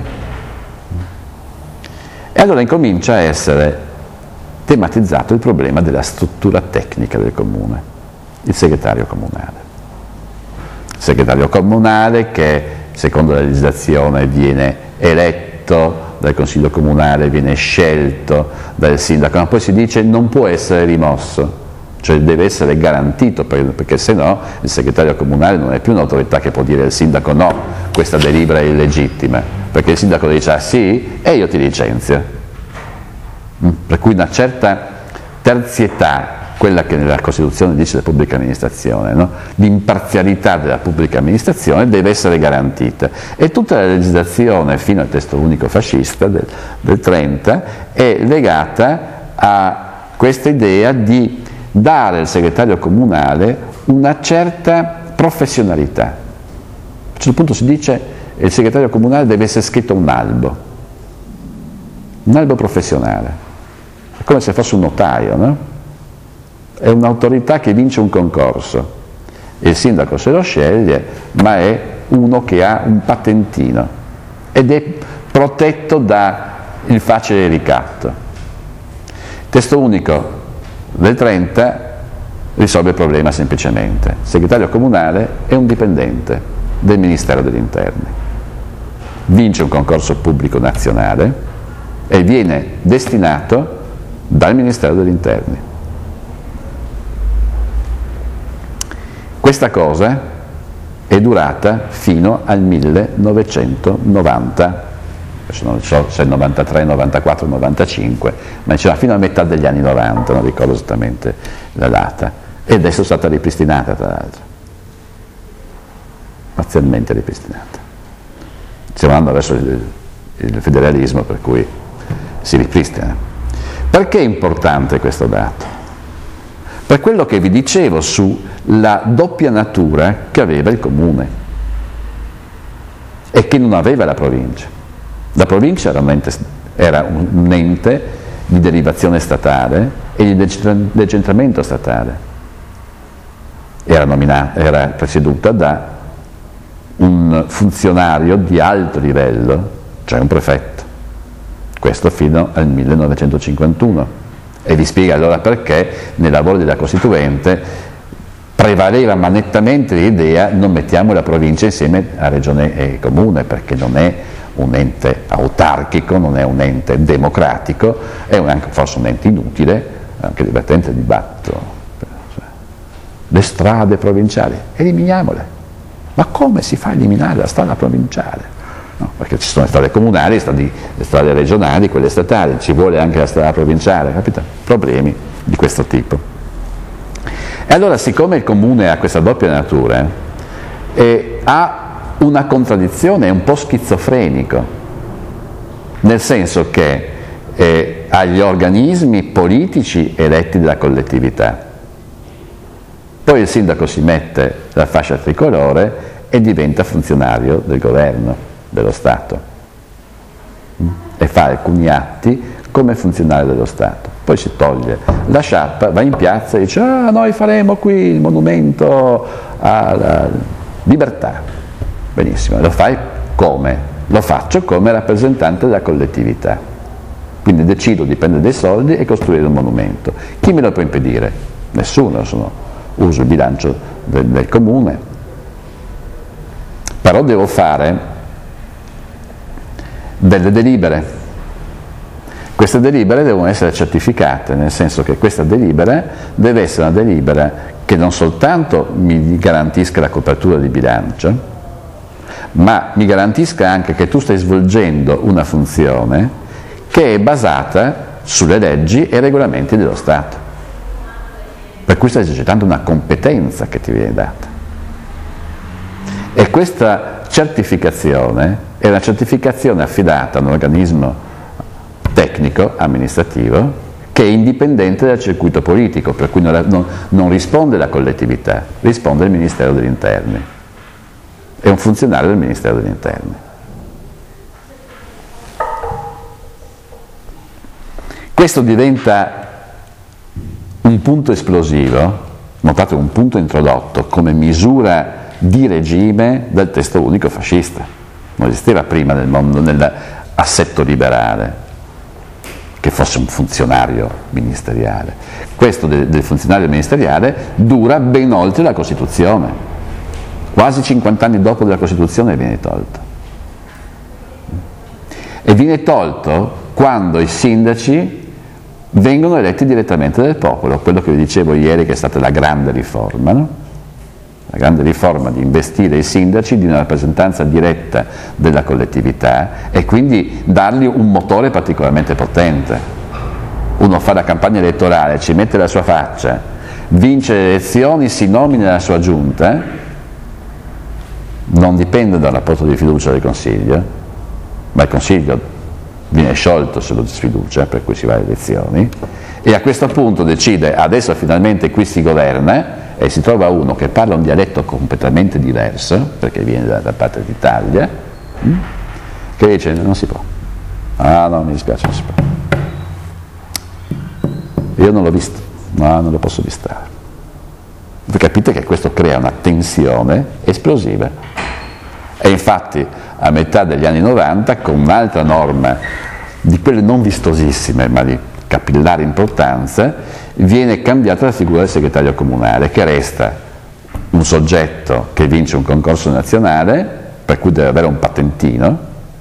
[SPEAKER 1] E allora incomincia a essere tematizzato il problema della struttura tecnica del comune, il segretario comunale. Il segretario comunale che secondo la legislazione viene eletto dal consiglio comunale, viene scelto dal sindaco, ma poi si dice non può essere rimosso, cioè deve essere garantito, perché se no il segretario comunale non è più un'autorità che può dire al sindaco no, questa delibera è illegittima, perché il sindaco dice ah sì e io ti licenzio. Per cui una certa terzietà, quella che nella Costituzione dice la pubblica amministrazione, no? L'imparzialità della pubblica amministrazione deve essere garantita, e tutta la legislazione fino al testo unico fascista del 30 è legata a questa idea di dare al segretario comunale una certa professionalità. A un certo punto si dice che il segretario comunale deve essere scritto un albo professionale, è come se fosse un notaio, no? È un'autorità che vince un concorso, il sindaco se lo sceglie, ma è uno che ha un patentino ed è protetto dal facile ricatto. Il testo unico del 30 risolve il problema semplicemente. Il segretario comunale è un dipendente del Ministero degli Interni, vince un concorso pubblico nazionale e viene destinato dal Ministero degli Interni. Questa cosa è durata fino al 1990, adesso non so se è il 93, 94, 95, ma diceva fino a metà degli anni 90, non ricordo esattamente la data, e adesso è stata ripristinata tra l'altro, parzialmente ripristinata. Stiamo andando verso il federalismo, per cui si ripristina. Perché è importante questo dato? Per quello che vi dicevo sulla doppia natura che aveva il comune e che non aveva la provincia. La provincia era un ente di derivazione statale e di decentramento statale. Era presieduta da un funzionario di alto livello, cioè un prefetto. Questo fino al 1951. E vi spiega allora perché nei lavori della Costituente prevaleva ma nettamente l'idea non mettiamo la provincia insieme a regione e comune, perché non è un ente autarchico, non è un ente democratico, è anche forse un ente inutile, anche divertente il dibattito. Le strade provinciali, eliminiamole. Ma come si fa a eliminare la strada provinciale? No, perché ci sono le strade comunali, le strade regionali, quelle statali, ci vuole anche la strada provinciale, capite? Problemi di questo tipo. E allora, siccome il comune ha questa doppia natura, ha una contraddizione, è un po' schizofrenico, nel senso che ha gli organismi politici eletti dalla collettività, poi il sindaco si mette la fascia tricolore e diventa funzionario del governo, dello Stato, e fa alcuni atti come funzionario dello Stato, poi si toglie la sciarpa, va in piazza e dice noi faremo qui il monumento alla libertà. Benissimo, lo fai come? Lo faccio come rappresentante della collettività, quindi decido di prendere dei soldi e costruire un monumento. Chi me lo può impedire? Nessuno, uso il bilancio del comune, però devo fare delle delibere. Queste delibere devono essere certificate, nel senso che questa delibera deve essere una delibera che non soltanto mi garantisca la copertura di bilancio, ma mi garantisca anche che tu stai svolgendo una funzione che è basata sulle leggi e regolamenti dello Stato, per cui stai esercitando una competenza che ti viene data. E questa certificazione è una certificazione affidata a un organismo tecnico, amministrativo, che è indipendente dal circuito politico, per cui non risponde la collettività, risponde il Ministero degli Interni. È un funzionario del Ministero degli Interni. Questo diventa un punto esplosivo, notate un punto introdotto come misura di regime del testo unico fascista. Non esisteva prima nel mondo, nell'assetto liberale, che fosse un funzionario ministeriale. Questo del funzionario ministeriale dura ben oltre la Costituzione. Quasi 50 anni dopo della Costituzione viene tolto. E viene tolto quando i sindaci vengono eletti direttamente dal popolo, quello che vi dicevo ieri che è stata la grande riforma, no? La grande riforma di investire i sindaci di una rappresentanza diretta della collettività e quindi dargli un motore particolarmente potente. Uno fa la campagna elettorale, ci mette la sua faccia, vince le elezioni, si nomina la sua giunta, non dipende dal rapporto di fiducia del Consiglio, ma il Consiglio viene sciolto se lo sfiducia, per cui si va alle elezioni, e a questo punto decide adesso finalmente qui si governa, e si trova uno che parla un dialetto completamente diverso, perché viene da parte d'Italia, che dice non si può. Ah no, mi dispiace, non si può. Io non l'ho visto, no, non lo posso vistare. Voi capite che questo crea una tensione esplosiva. E infatti a metà degli anni 90, con un'altra norma, di quelle non vistosissime, ma di capillare importanza, viene cambiata la figura del segretario comunale, che resta un soggetto che vince un concorso nazionale, per cui deve avere un patentino,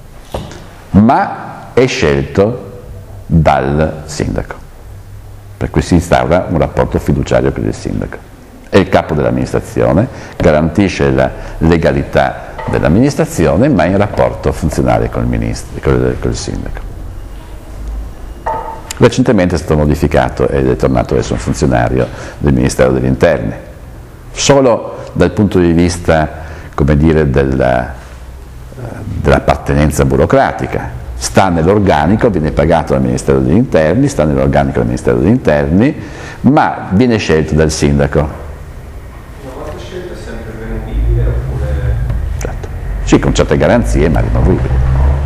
[SPEAKER 1] ma è scelto dal sindaco, per cui si instaura un rapporto fiduciario con il sindaco. È il capo dell'amministrazione, garantisce la legalità dell'amministrazione, ma in rapporto funzionale con il sindaco. Recentemente è stato modificato ed è tornato ad essere un funzionario del Ministero degli Interni. Solo dal punto di vista, come dire, dell'appartenenza burocratica. Sta nell'organico, viene pagato dal Ministero degli Interni, sta nell'organico del Ministero degli Interni, ma viene scelto dal sindaco.
[SPEAKER 2] La vostra scelta è sempre removibile oppure?
[SPEAKER 1] Certo. Sì, con certe garanzie, ma rimovibile.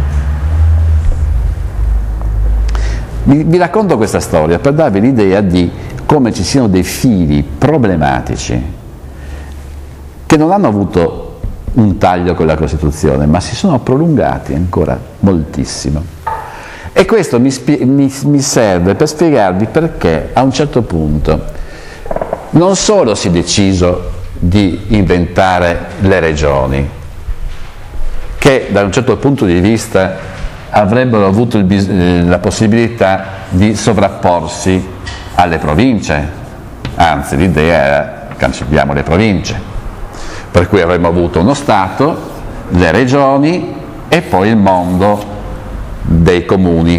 [SPEAKER 1] Vi racconto questa storia per darvi l'idea di come ci siano dei fili problematici che non hanno avuto un taglio con la Costituzione, ma si sono prolungati ancora moltissimo. E questo mi serve per spiegarvi perché a un certo punto non solo si è deciso di inventare le regioni, che da un certo punto di vista avrebbero avuto la possibilità di sovrapporsi alle province, anzi l'idea era cancelliamo le province, per cui avremmo avuto uno Stato, le regioni e poi il mondo dei comuni.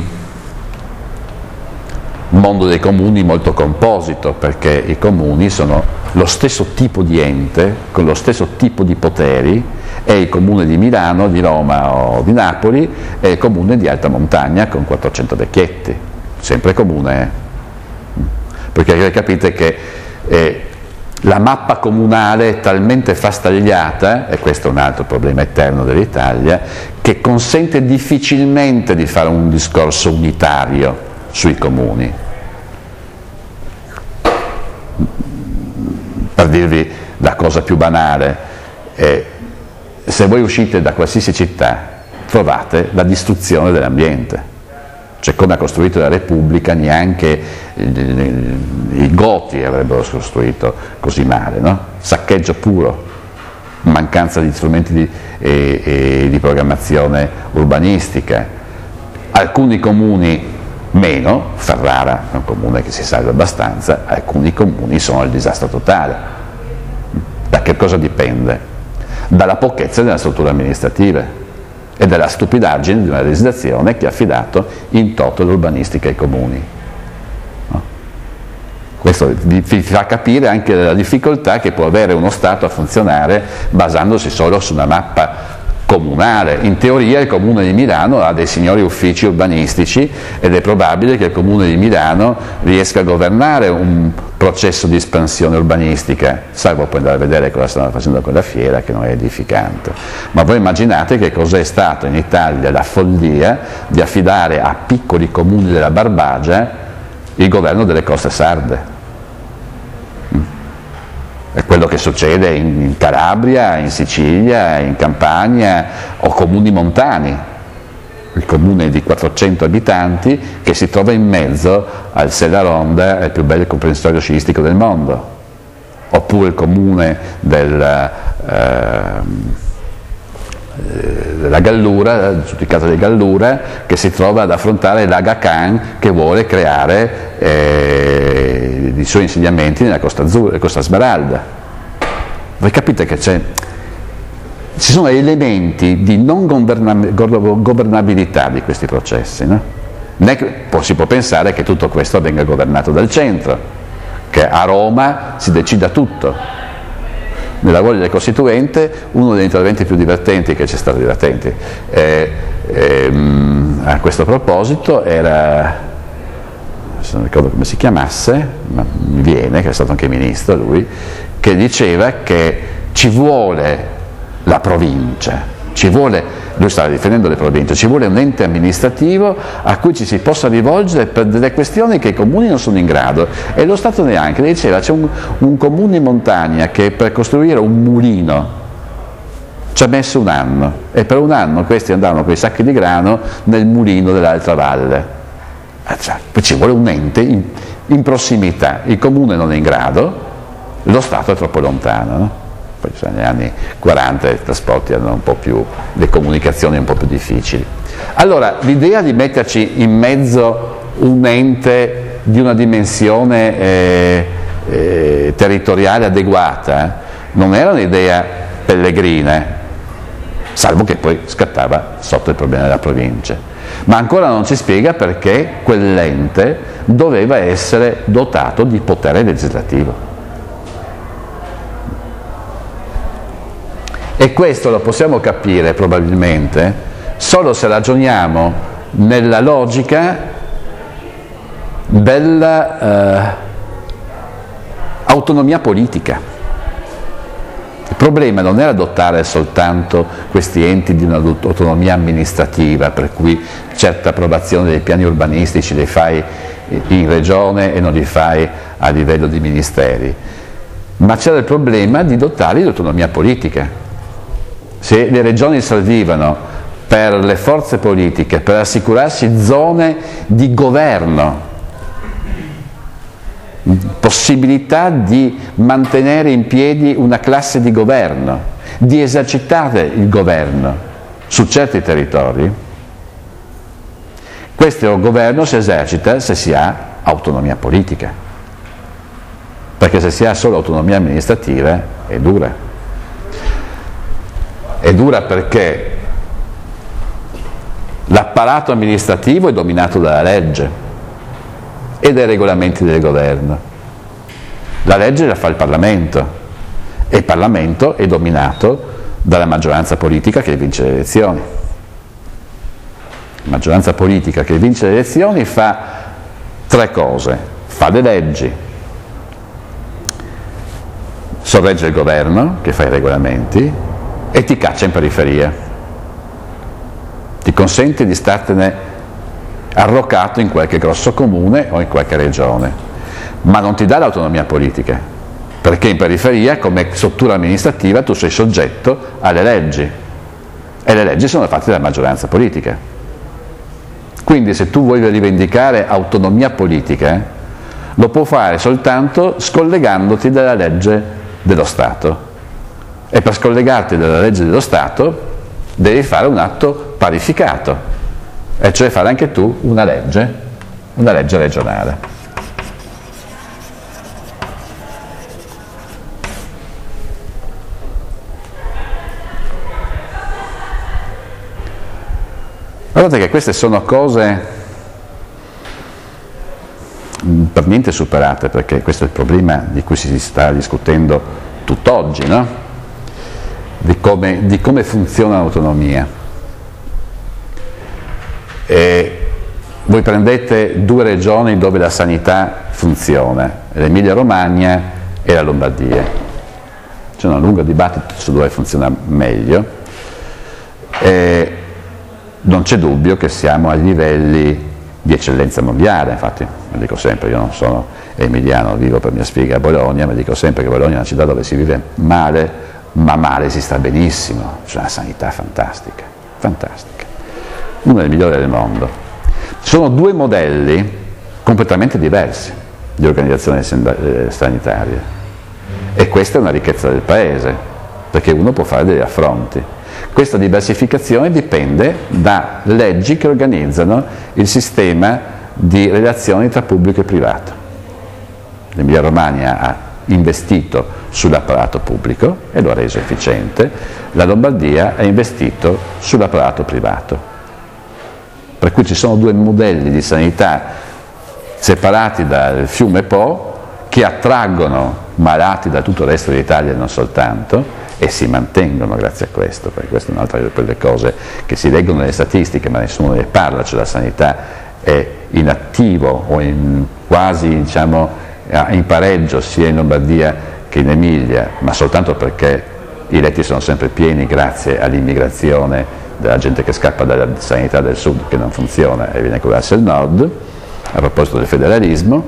[SPEAKER 1] Un mondo dei comuni molto composito, perché i comuni sono lo stesso tipo di ente, con lo stesso tipo di poteri, è il comune di Milano, di Roma o di Napoli, è il comune di alta montagna con 400 vecchietti, sempre comune. Perché capite che la mappa comunale è talmente frastagliata, e questo è un altro problema eterno dell'Italia, che consente difficilmente di fare un discorso unitario sui comuni. Per dirvi la cosa più banale, se voi uscite da qualsiasi città trovate la distruzione dell'ambiente, cioè come ha costruito la Repubblica neanche i Goti avrebbero costruito così male, no? Saccheggio puro, mancanza di strumenti di programmazione urbanistica. Alcuni comuni Meno Ferrara, è un comune che si salva abbastanza, alcuni comuni sono il disastro totale. Da che cosa dipende? Dalla pochezza delle strutture amministrative e dalla stupidaggine di una legislazione che ha affidato in toto l'urbanistica ai comuni. No? Questo vi fa capire anche la difficoltà che può avere uno Stato a funzionare basandosi solo su una mappa comunale. In teoria il Comune di Milano ha dei signori uffici urbanistici ed è probabile che il Comune di Milano riesca a governare un processo di espansione urbanistica, salvo poi andare a vedere cosa stanno facendo con la fiera, che non è edificante. Ma voi immaginate che cos'è stato in Italia la follia di affidare a piccoli comuni della Barbagia il governo delle coste sarde. È quello che succede in Calabria, in Sicilia, in Campania o comuni montani. Il comune di 400 abitanti che si trova in mezzo al Sella-Ronda, il più bel comprensorio sciistico del mondo. Oppure il comune della Gallura, giudicato di Gallura, che si trova ad affrontare l'Aga Khan che vuole creare i suoi insediamenti nella Costa Smeralda. Voi capite che ci sono elementi di non governabilità di questi processi, no? Si può pensare che tutto questo venga governato dal centro, che a Roma si decida tutto. Nella voglia del Costituente uno degli interventi più divertenti che c'è stato a questo proposito era, non ricordo come si chiamasse, ma mi viene, che è stato anche ministro lui, che diceva che ci vuole la provincia, lui stava difendendo le province, ci vuole un ente amministrativo a cui ci si possa rivolgere per delle questioni che i comuni non sono in grado, e lo Stato neanche. Diceva, c'è un comune in montagna che per costruire un mulino ci ha messo un anno, e per un anno questi andavano con i sacchi di grano nel mulino dell'altra valle. Poi ci vuole un ente in prossimità, il comune non è in grado, lo Stato è troppo lontano, no? Poi negli anni 40 i trasporti erano un po' più, le comunicazioni un po' più difficili. Allora l'idea di metterci in mezzo un ente di una dimensione territoriale adeguata non era un'idea pellegrina, salvo che poi scattava sotto il problema della provincia. Ma ancora non si spiega perché quell'ente doveva essere dotato di potere legislativo. E questo lo possiamo capire probabilmente solo se ragioniamo nella logica della autonomia politica. Il problema non era adottare soltanto questi enti di un'autonomia amministrativa, per cui certa approvazione dei piani urbanistici li fai in regione e non li fai a livello di ministeri, ma c'era il problema di dotarli di autonomia politica. Se le regioni servivano per le forze politiche, per assicurarsi zone di governo, possibilità di mantenere in piedi una classe di governo, di esercitare il governo su certi territori, questo governo si esercita se si ha autonomia politica, perché se si ha solo autonomia amministrativa è dura. È dura perché l'apparato amministrativo è dominato dalla legge e dai regolamenti del governo. La legge la fa il Parlamento e il Parlamento è dominato dalla maggioranza politica che vince le elezioni. La maggioranza politica che vince le elezioni fa tre cose: fa le leggi, sorregge il governo che fa i regolamenti e ti caccia in periferia, ti consente di startene arroccato in qualche grosso comune o in qualche regione, ma non ti dà l'autonomia politica, perché in periferia come struttura amministrativa tu sei soggetto alle leggi e le leggi sono fatte dalla maggioranza politica. Quindi se tu vuoi rivendicare autonomia polica lo può fare soltanto scollegandoti dalla legge dello Stato. E per scollegarti dalla legge dello Stato devi fare un atto parificato, e cioè fare anche tu una legge una legge regionale. Guardate che queste sono cose per niente superate, perché questo è il problema di cui si sta discutendo tutt'oggi, no? Di come funziona l'autonomia. E voi prendete due regioni dove la sanità funziona, l'Emilia Romagna e la Lombardia. C'è un lungo dibattito su dove funziona meglio. Non c'è dubbio che siamo a livelli di eccellenza mondiale, infatti mi dico sempre, io non sono emiliano, vivo per mia sfiga a Bologna, ma dico sempre che Bologna è una città dove si vive male, ma male si sta benissimo, c'è una sanità fantastica, fantastica, una delle migliori del mondo. Ci sono due modelli completamente diversi di organizzazione sanitaria e questa è una ricchezza del paese, perché uno può fare degli affronti. Questa diversificazione dipende da leggi che organizzano il sistema di relazioni tra pubblico e privato. L'Emilia Romagna ha investito sull'apparato pubblico e lo ha reso efficiente, la Lombardia ha investito sull'apparato privato. Per cui ci sono due modelli di sanità separati dal fiume Po che attraggono malati da tutto il resto d'Italia e non soltanto, e si mantengono grazie a questo, perché questa è un'altra di quelle cose che si leggono nelle statistiche ma nessuno ne parla, cioè la sanità è in attivo o quasi in pareggio sia in Lombardia che in Emilia, ma soltanto perché i letti sono sempre pieni grazie all'immigrazione della gente che scappa dalla sanità del sud che non funziona e viene a curarsi al nord, a proposito del federalismo,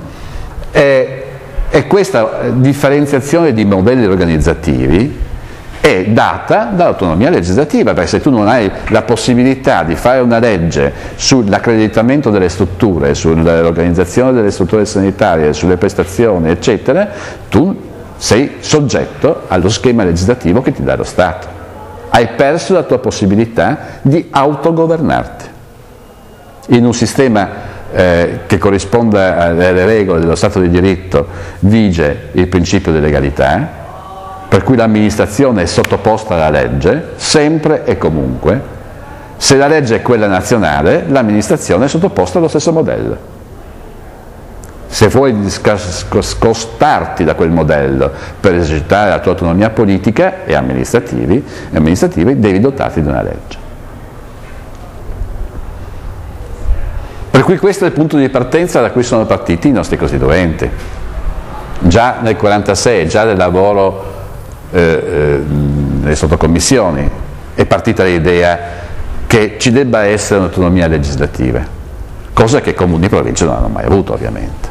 [SPEAKER 1] e questa differenziazione di modelli organizzativi è data dall'autonomia legislativa, perché se tu non hai la possibilità di fare una legge sull'accreditamento delle strutture, sull'organizzazione delle strutture sanitarie, sulle prestazioni, eccetera, tu sei soggetto allo schema legislativo che ti dà lo Stato. Hai perso la tua possibilità di autogovernarti. In un sistema che corrisponda alle regole dello Stato di diritto vige il principio di legalità, per cui l'amministrazione è sottoposta alla legge, sempre e comunque. Se la legge è quella nazionale, l'amministrazione è sottoposta allo stesso modello. Se vuoi scostarti da quel modello per esercitare la tua autonomia politica e amministrative, devi dotarti di una legge. Per cui questo è il punto di partenza da cui sono partiti i nostri costituenti. Già nel 1946, già nel lavoro nelle sottocommissioni, è partita l'idea che ci debba essere un'autonomia legislativa, cosa che comuni e province non hanno mai avuto, ovviamente.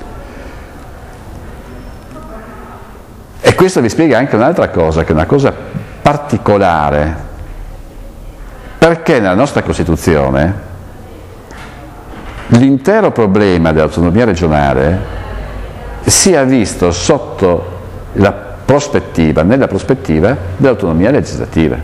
[SPEAKER 1] E questo vi spiega anche un'altra cosa, che è una cosa particolare, perché nella nostra Costituzione l'intero problema dell'autonomia regionale sia visto sotto nella prospettiva dell'autonomia legislativa.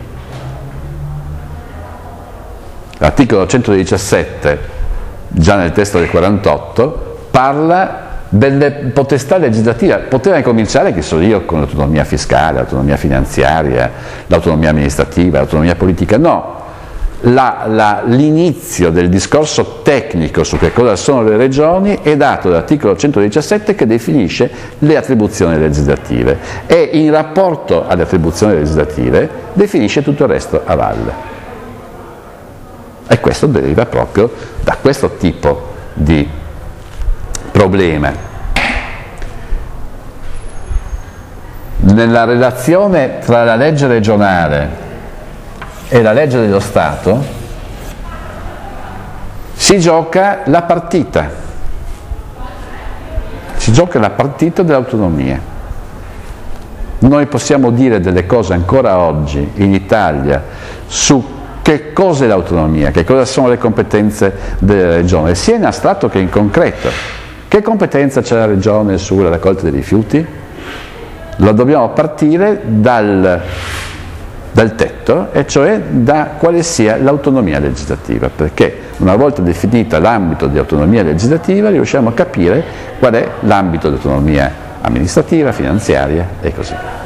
[SPEAKER 1] L'articolo 117, già nel testo del 48, parla delle potestà legislative. Poteva incominciare, che so io, con l'autonomia fiscale, l'autonomia finanziaria, l'autonomia amministrativa, l'autonomia politica. No, l'inizio del discorso tecnico su che cosa sono le regioni è dato dall'articolo 117 che definisce le attribuzioni legislative e in rapporto alle attribuzioni legislative definisce tutto il resto a valle. E questo deriva proprio da questo tipo di problema. Nella relazione tra la legge regionale e la legge dello Stato si gioca la partita dell'autonomia. Noi possiamo dire delle cose ancora oggi in Italia su che cosa è l'autonomia, che cosa sono le competenze della regione, sia in astratto che in concreto. Che competenza c'è la regione sulla raccolta dei rifiuti? Lo dobbiamo partire dal tetto, e cioè da quale sia l'autonomia legislativa, perché una volta definita l'ambito di autonomia legislativa riusciamo a capire qual è l'ambito di autonomia amministrativa, finanziaria e così via.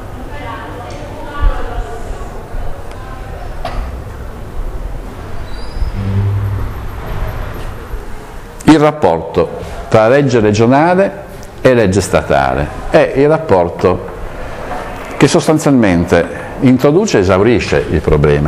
[SPEAKER 1] Il rapporto tra legge regionale e legge statale è il rapporto che sostanzialmente introduce e esaurisce il problema.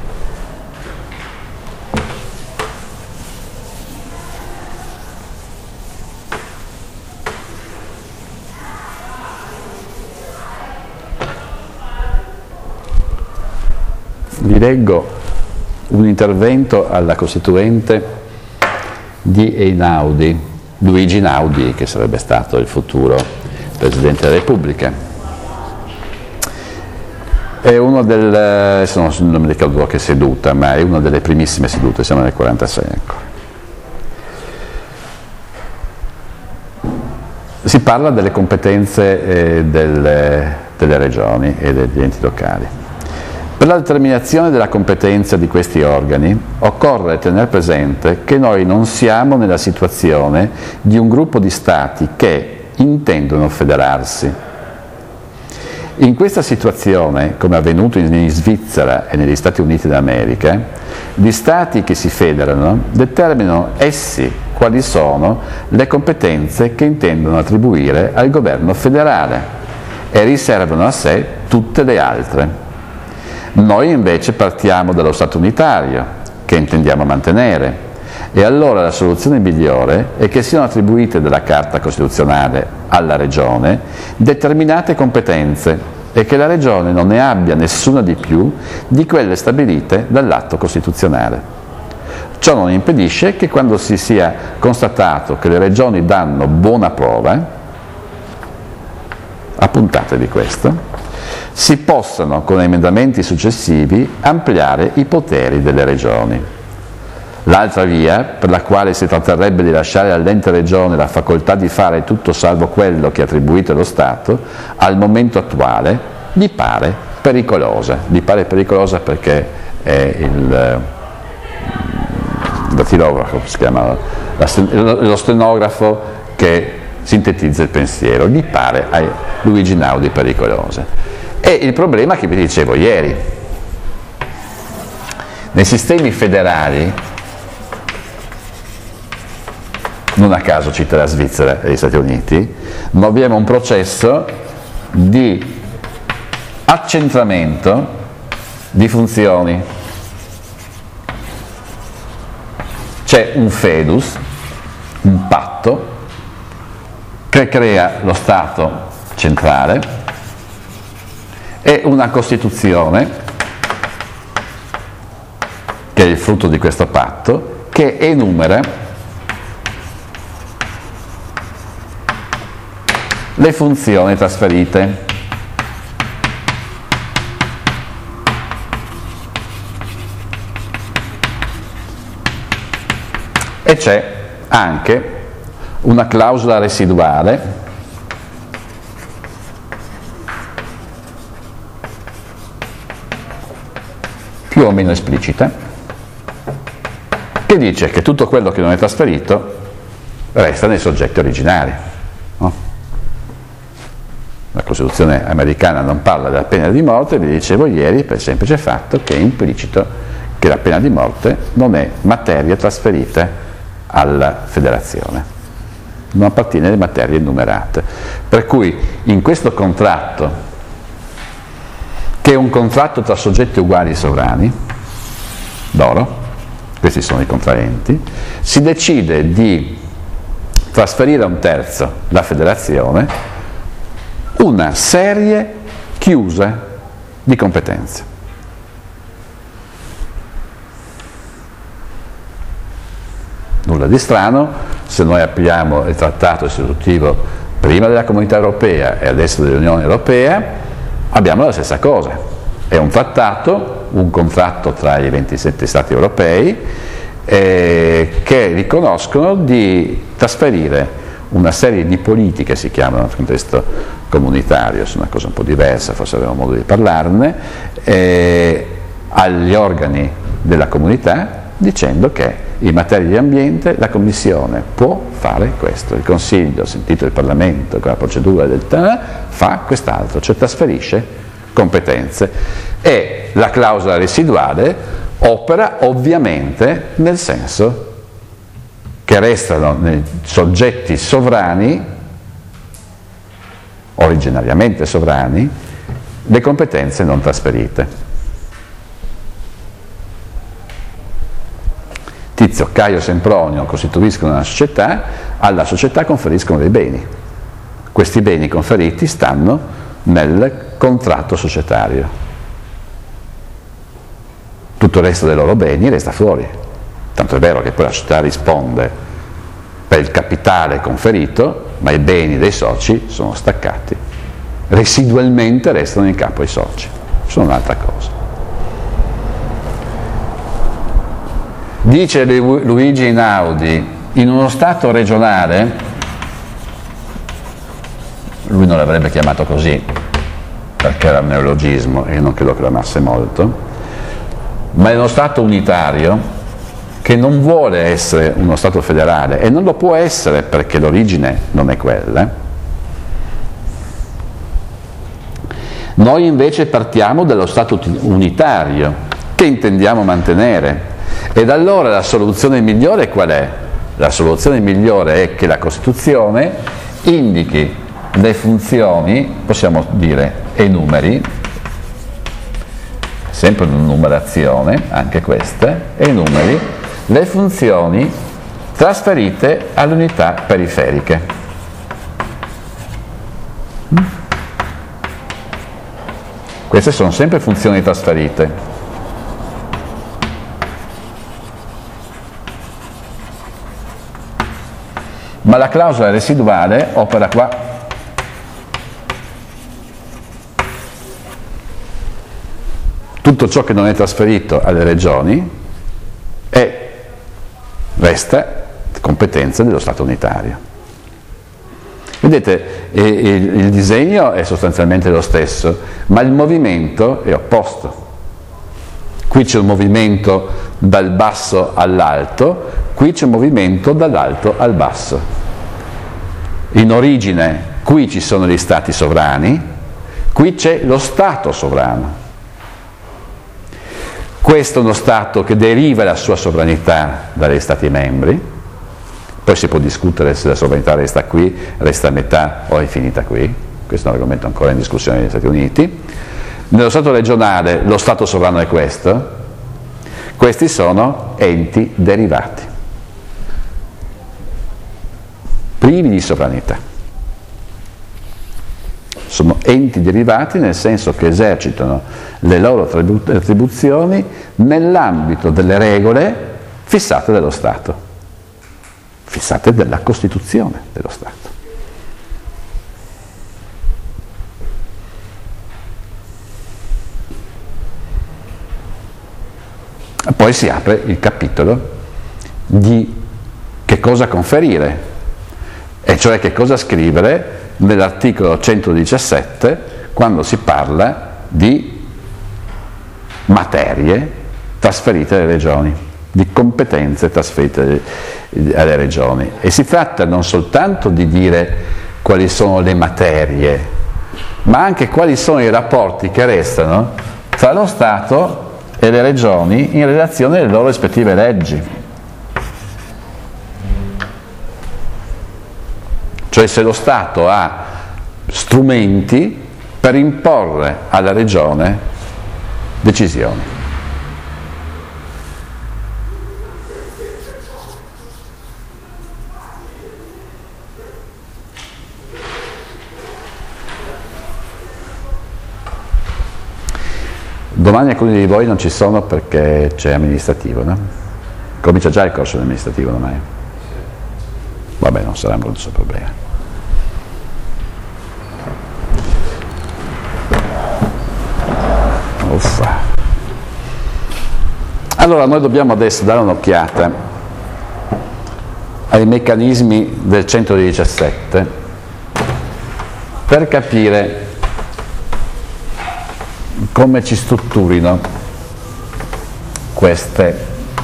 [SPEAKER 1] Vi leggo un intervento alla Costituente di Einaudi, Luigi Einaudi, che sarebbe stato il futuro Presidente della Repubblica. È uno non mi ricordo che seduta, ma è una delle primissime sedute, siamo nel 46 ancora. Si parla delle competenze delle regioni e degli enti locali. Per la determinazione della competenza di questi organi occorre tenere presente che noi non siamo nella situazione di un gruppo di stati che intendono federarsi. In questa situazione, come è avvenuto in Svizzera e negli Stati Uniti d'America, gli stati che si federano determinano essi quali sono le competenze che intendono attribuire al governo federale e riservano a sé tutte le altre. Noi invece partiamo dallo Stato unitario, che intendiamo mantenere, e allora la soluzione migliore è che siano attribuite dalla Carta Costituzionale alla Regione determinate competenze e che la Regione non ne abbia nessuna di più di quelle stabilite dall'atto costituzionale. Ciò non impedisce che quando si sia constatato che le Regioni danno buona prova, appuntatevi questo, si possano con emendamenti successivi ampliare i poteri delle Regioni. L'altra via, per la quale si tratterebbe di lasciare all'ente Regione la facoltà di fare tutto salvo quello che è attribuito allo Stato, al momento attuale mi pare pericolosa. Mi pare pericolosa perché è il datilografo, si chiama, lo stenografo che sintetizza il pensiero. Mi pare a Luigi Einaudi pericolosa. E il problema che vi dicevo ieri, nei sistemi federali, non a caso cita la Svizzera e gli Stati Uniti, ma abbiamo un processo di accentramento di funzioni. C'è un fedus, un patto, che crea lo Stato centrale, e una Costituzione, che è il frutto di questo patto, che enumera le funzioni trasferite. E c'è anche una clausola residuale più o meno esplicita, che dice che tutto quello che non è trasferito resta nei soggetti originari. No? La Costituzione americana non parla della pena di morte, vi dicevo ieri, per il semplice fatto che è implicito che la pena di morte non è materia trasferita alla federazione, non appartiene alle materie enumerate. Per cui in questo contratto, che è un contratto tra soggetti uguali e sovrani, d'oro, questi sono i contraenti, si decide di trasferire a un terzo, la federazione, una serie chiusa di competenze. Nulla di strano se noi applichiamo il trattato istitutivo prima della Comunità Europea e adesso dell'Unione Europea, abbiamo la stessa cosa. È un trattato, un contratto tra i 27 Stati europei che riconoscono di trasferire una serie di politiche, si chiamano nel contesto comunitario, è una cosa un po' diversa, forse avremo modo di parlarne, agli organi della comunità, dicendo che in materia di ambiente la Commissione può fare questo, il Consiglio, sentito il Parlamento con la procedura del fa quest'altro, cioè trasferisce competenze, e la clausola residuale opera ovviamente nel senso che restano nei soggetti sovrani, originariamente sovrani, le competenze non trasferite. Tizio, Caio, Sempronio costituiscono una società, alla società conferiscono dei beni. Questi beni conferiti stanno nel contratto societario. Tutto il resto dei loro beni resta fuori. Tanto è vero che poi la società risponde per il capitale conferito, ma i beni dei soci sono staccati. Residualmente restano in capo ai soci. Sono un'altra cosa. Dice Luigi Einaudi, in uno Stato regionale, lui non l'avrebbe chiamato così, perché era un neologismo e io non credo che lo amasse molto, ma è uno Stato unitario che non vuole essere uno Stato federale e non lo può essere perché l'origine non è quella. Noi invece partiamo dallo Stato unitario che intendiamo mantenere. Ed allora la soluzione migliore qual è? La soluzione migliore è che la Costituzione indichi le funzioni, possiamo dire enumeri, sempre una numerazione, anche queste, enumeri le funzioni trasferite alle unità periferiche. Queste sono sempre funzioni trasferite. Ma la clausola residuale opera qua. Tutto ciò che non è trasferito alle regioni resta competenza dello Stato unitario. Vedete, il disegno è sostanzialmente lo stesso, ma il movimento è opposto. Qui c'è un movimento dal basso all'alto, qui c'è un movimento dall'alto al basso. In origine qui ci sono gli stati sovrani, qui c'è lo Stato sovrano. Questo è uno Stato che deriva la sua sovranità dagli Stati membri, poi si può discutere se la sovranità resta qui, resta a metà o è finita qui, questo è un argomento ancora in discussione negli Stati Uniti. Nello Stato regionale lo Stato sovrano è questo, questi sono enti derivati, privi di sovranità. Sono enti derivati nel senso che esercitano le loro attribuzioni nell'ambito delle regole fissate dallo Stato, fissate dalla Costituzione dello Stato. Poi si apre il capitolo di che cosa conferire, e cioè che cosa scrivere nell'articolo 117 quando si parla di materie trasferite alle regioni, di competenze trasferite alle regioni. E si tratta non soltanto di dire quali sono le materie, ma anche quali sono i rapporti che restano tra lo Stato e le regioni in relazione alle loro rispettive leggi. Cioè se lo Stato ha strumenti per imporre alla regione decisioni. Domani alcuni di voi non ci sono perché c'è amministrativo, no? Comincia già il corso amministrativo domani. Vabbè, non sarà un grosso problema. Uffa. Allora noi dobbiamo adesso dare un'occhiata a ai meccanismi del 117 per capire come ci strutturino queste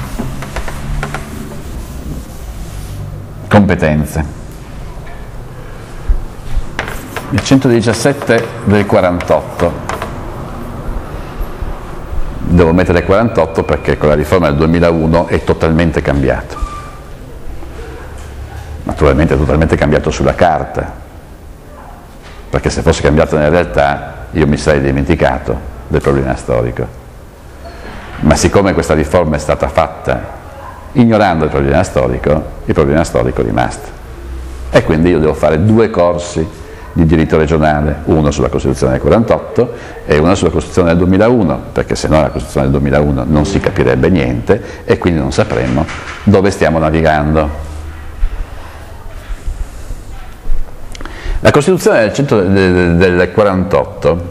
[SPEAKER 1] competenze. Il 117 del 48, devo mettere 48 perché con la riforma del 2001 è totalmente cambiato. Naturalmente è totalmente cambiato sulla carta, perché se fosse cambiato nella realtà io mi sarei dimenticato del problema storico. Ma siccome questa riforma è stata fatta ignorando il problema storico è rimasto. E quindi io devo fare 2 corsi di diritto regionale, uno sulla Costituzione del 48 e uno sulla Costituzione del 2001, perché se no la Costituzione del 2001 non si capirebbe niente e quindi non sapremmo dove stiamo navigando. La Costituzione del 48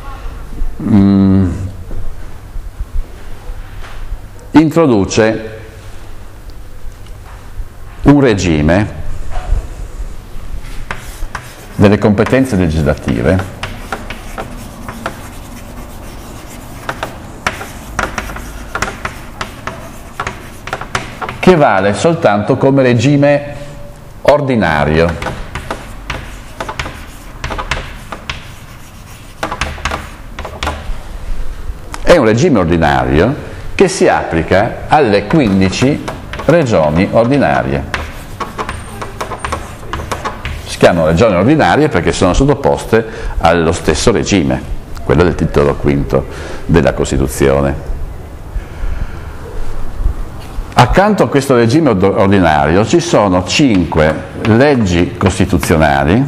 [SPEAKER 1] introduce un regime delle competenze legislative che vale soltanto come regime ordinario. È un regime ordinario che si applica alle 15 regioni ordinarie. Si chiamano regioni ordinarie perché sono sottoposte allo stesso regime, quello del titolo V della Costituzione. Accanto a questo regime ordinario ci sono 5 leggi costituzionali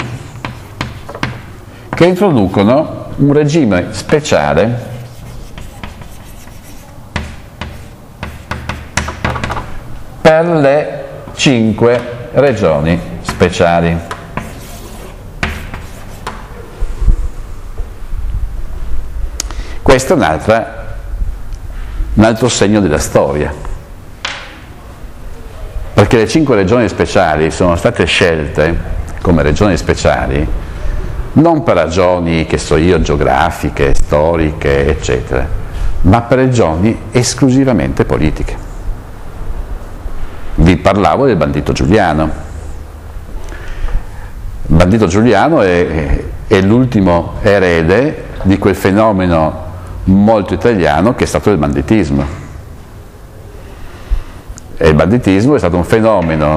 [SPEAKER 1] che introducono un regime speciale per le 5 regioni speciali. Questo è un altro segno della storia, perché le 5 regioni speciali sono state scelte come regioni speciali non per ragioni, che so io, geografiche, storiche, eccetera, ma per ragioni esclusivamente politiche. Vi parlavo del bandito Giuliano. Il bandito Giuliano è l'ultimo erede di quel fenomeno molto italiano che è stato il banditismo. E il banditismo è stato un fenomeno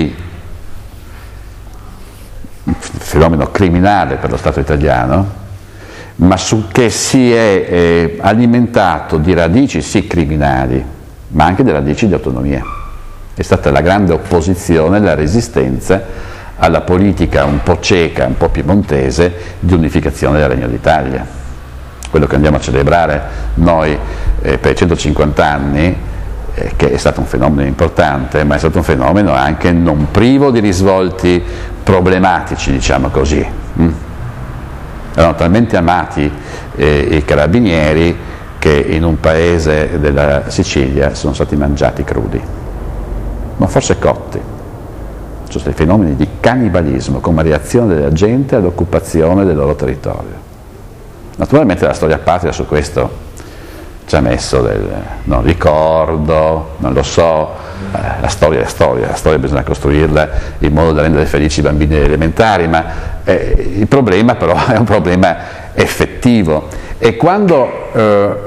[SPEAKER 1] criminale per lo Stato italiano, ma che si è alimentato di radici sì criminali, ma anche di radici di autonomia. È stata la grande opposizione, la resistenza alla politica un po' ceca, un po' piemontese di unificazione del Regno d'Italia. Quello che andiamo a celebrare noi per i 150 anni, che è stato un fenomeno importante, ma è stato un fenomeno anche non privo di risvolti problematici, diciamo così. Erano talmente amati i carabinieri che in un paese della Sicilia sono stati mangiati crudi, ma forse cotti. Ci sono dei fenomeni di cannibalismo come reazione della gente all'occupazione del loro territorio. Naturalmente la storia patria su questo ci ha messo non ricordo, non lo so, la storia è la storia bisogna costruirla in modo da rendere felici i bambini elementari, ma il problema però è un problema effettivo. E quando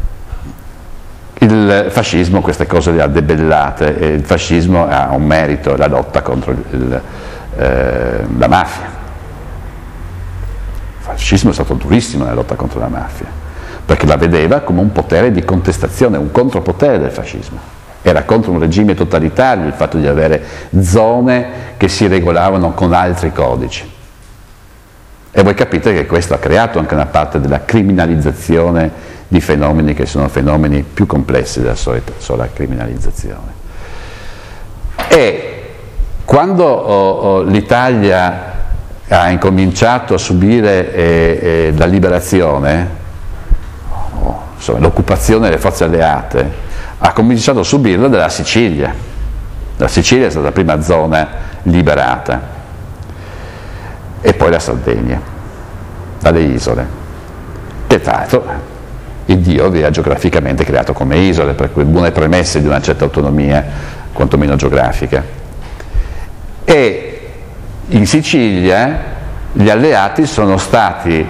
[SPEAKER 1] il fascismo queste cose le ha debellate, e il fascismo ha un merito, la lotta contro la mafia. Il fascismo è stato durissimo nella lotta contro la mafia, perché la vedeva come un potere di contestazione, un contropotere del fascismo. Era contro un regime totalitario il fatto di avere zone che si regolavano con altri codici. E voi capite che questo ha creato anche una parte della criminalizzazione di fenomeni che sono fenomeni più complessi della sola criminalizzazione. E quando l'Italia ha incominciato a subire la liberazione, l'occupazione delle forze alleate, ha cominciato a subirla dalla Sicilia. La Sicilia è stata la prima zona liberata, e poi la Sardegna, dalle isole, che tra l'altro il Dio aveva geograficamente creato come isole, per cui buone premesse di una certa autonomia, quantomeno geografica. E in Sicilia gli alleati sono stati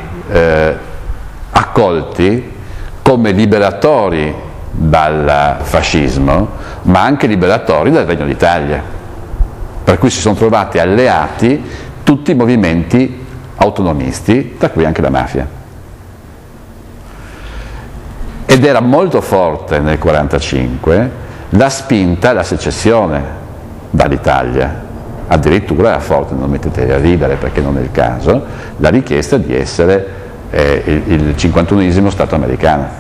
[SPEAKER 1] accolti come liberatori dal fascismo, ma anche liberatori dal Regno d'Italia, per cui si sono trovati alleati tutti i movimenti autonomisti, tra cui anche la mafia. Ed era molto forte nel 1945 la spinta alla secessione dall'Italia, addirittura era forte, non mettetevi a ridere perché non è il caso, la richiesta di essere il 51esimo Stato americano.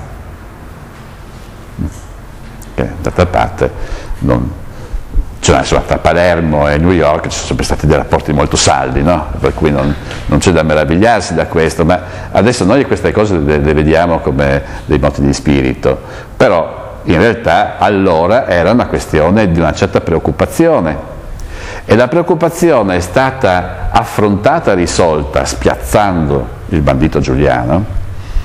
[SPEAKER 1] Che d'altra parte insomma, tra Palermo e New York ci sono sempre stati dei rapporti molto saldi, no? Per cui non c'è da meravigliarsi da questo, ma adesso noi queste cose le vediamo come dei moti di spirito, però in realtà allora era una questione di una certa preoccupazione, e la preoccupazione è stata affrontata, risolta spiazzando il bandito Giuliano,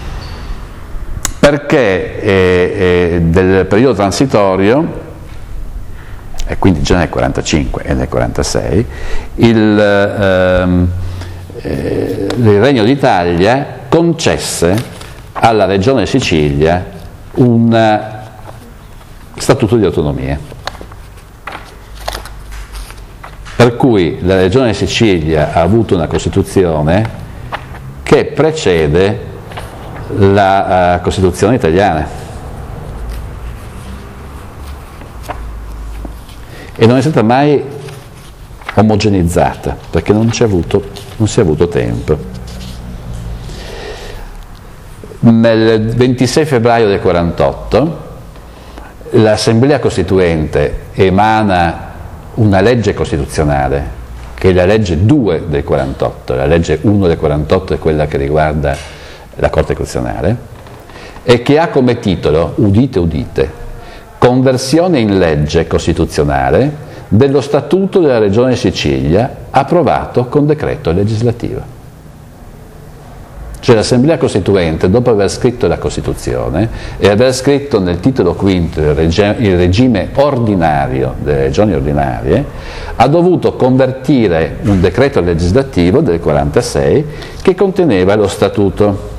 [SPEAKER 1] perché del periodo transitorio, e quindi già nel 1945 e nel 1946, il Regno d'Italia concesse alla Regione Sicilia un statuto di autonomia, per cui la Regione Sicilia ha avuto una Costituzione che precede la Costituzione italiana, e non è stata mai omogenizzata perché non si è avuto tempo. Nel 26 febbraio del 1948 l'Assemblea Costituente emana una legge costituzionale, che è la legge 2 del 48, la legge 1 del 48 è quella che riguarda la Corte Costituzionale, e che ha come titolo, udite udite, conversione in legge costituzionale dello Statuto della Regione Sicilia approvato con decreto legislativo. Cioè l'Assemblea Costituente, dopo aver scritto la Costituzione e aver scritto nel titolo quinto il regime ordinario delle regioni ordinarie, ha dovuto convertire un decreto legislativo del 1946 che conteneva lo Statuto.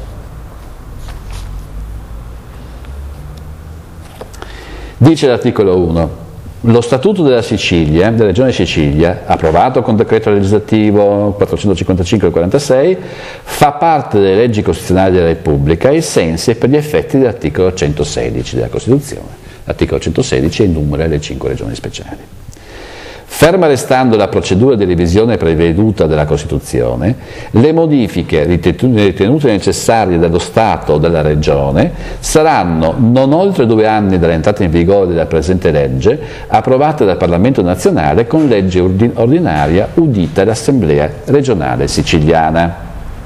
[SPEAKER 1] Dice l'articolo 1: lo Statuto della Sicilia, della Regione Sicilia, approvato con decreto legislativo 455 del 1946, fa parte delle leggi costituzionali della Repubblica ai sensi e per gli effetti dell'articolo 116 della Costituzione. L'articolo 116 enumera le 5 regioni speciali. Ferma restando la procedura di revisione preveduta dalla Costituzione, le modifiche ritenute necessarie dallo Stato o dalla Regione saranno non oltre 2 anni dall'entrata in vigore della presente legge, approvate dal Parlamento nazionale con legge ordinaria udita l'Assemblea regionale siciliana.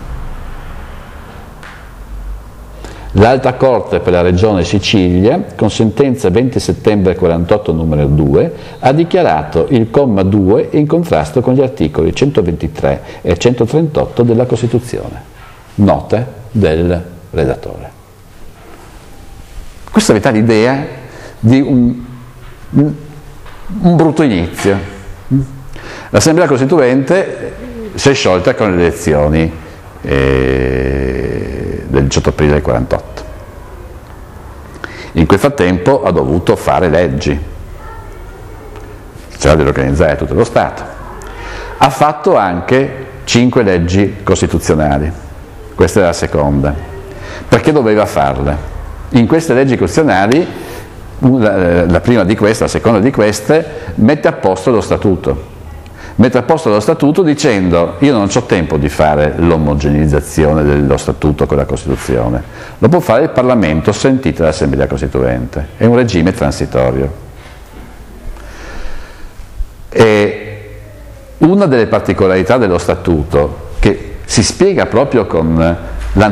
[SPEAKER 1] L'Alta Corte per la Regione Sicilia, con sentenza 20 settembre 48 numero 2, ha dichiarato il comma 2 in contrasto con gli articoli 123 e 138 della Costituzione. Nota del redattore. Questa vi dà l'idea di un brutto inizio. L'Assemblea Costituente si è sciolta con le elezioni del 18 aprile del 48. In quel frattempo ha dovuto fare leggi, cioè di organizzare tutto lo Stato. Ha fatto anche 5 leggi costituzionali, questa è la seconda. Perché doveva farle? In queste leggi costituzionali, la prima di queste, la seconda di queste, mette a posto lo Statuto. Mette a posto lo Statuto dicendo: io non ho tempo di fare l'omogeneizzazione dello Statuto con la Costituzione, lo può fare il Parlamento sentita l'Assemblea Costituente, è un regime transitorio. E una delle particolarità dello Statuto, che si spiega proprio con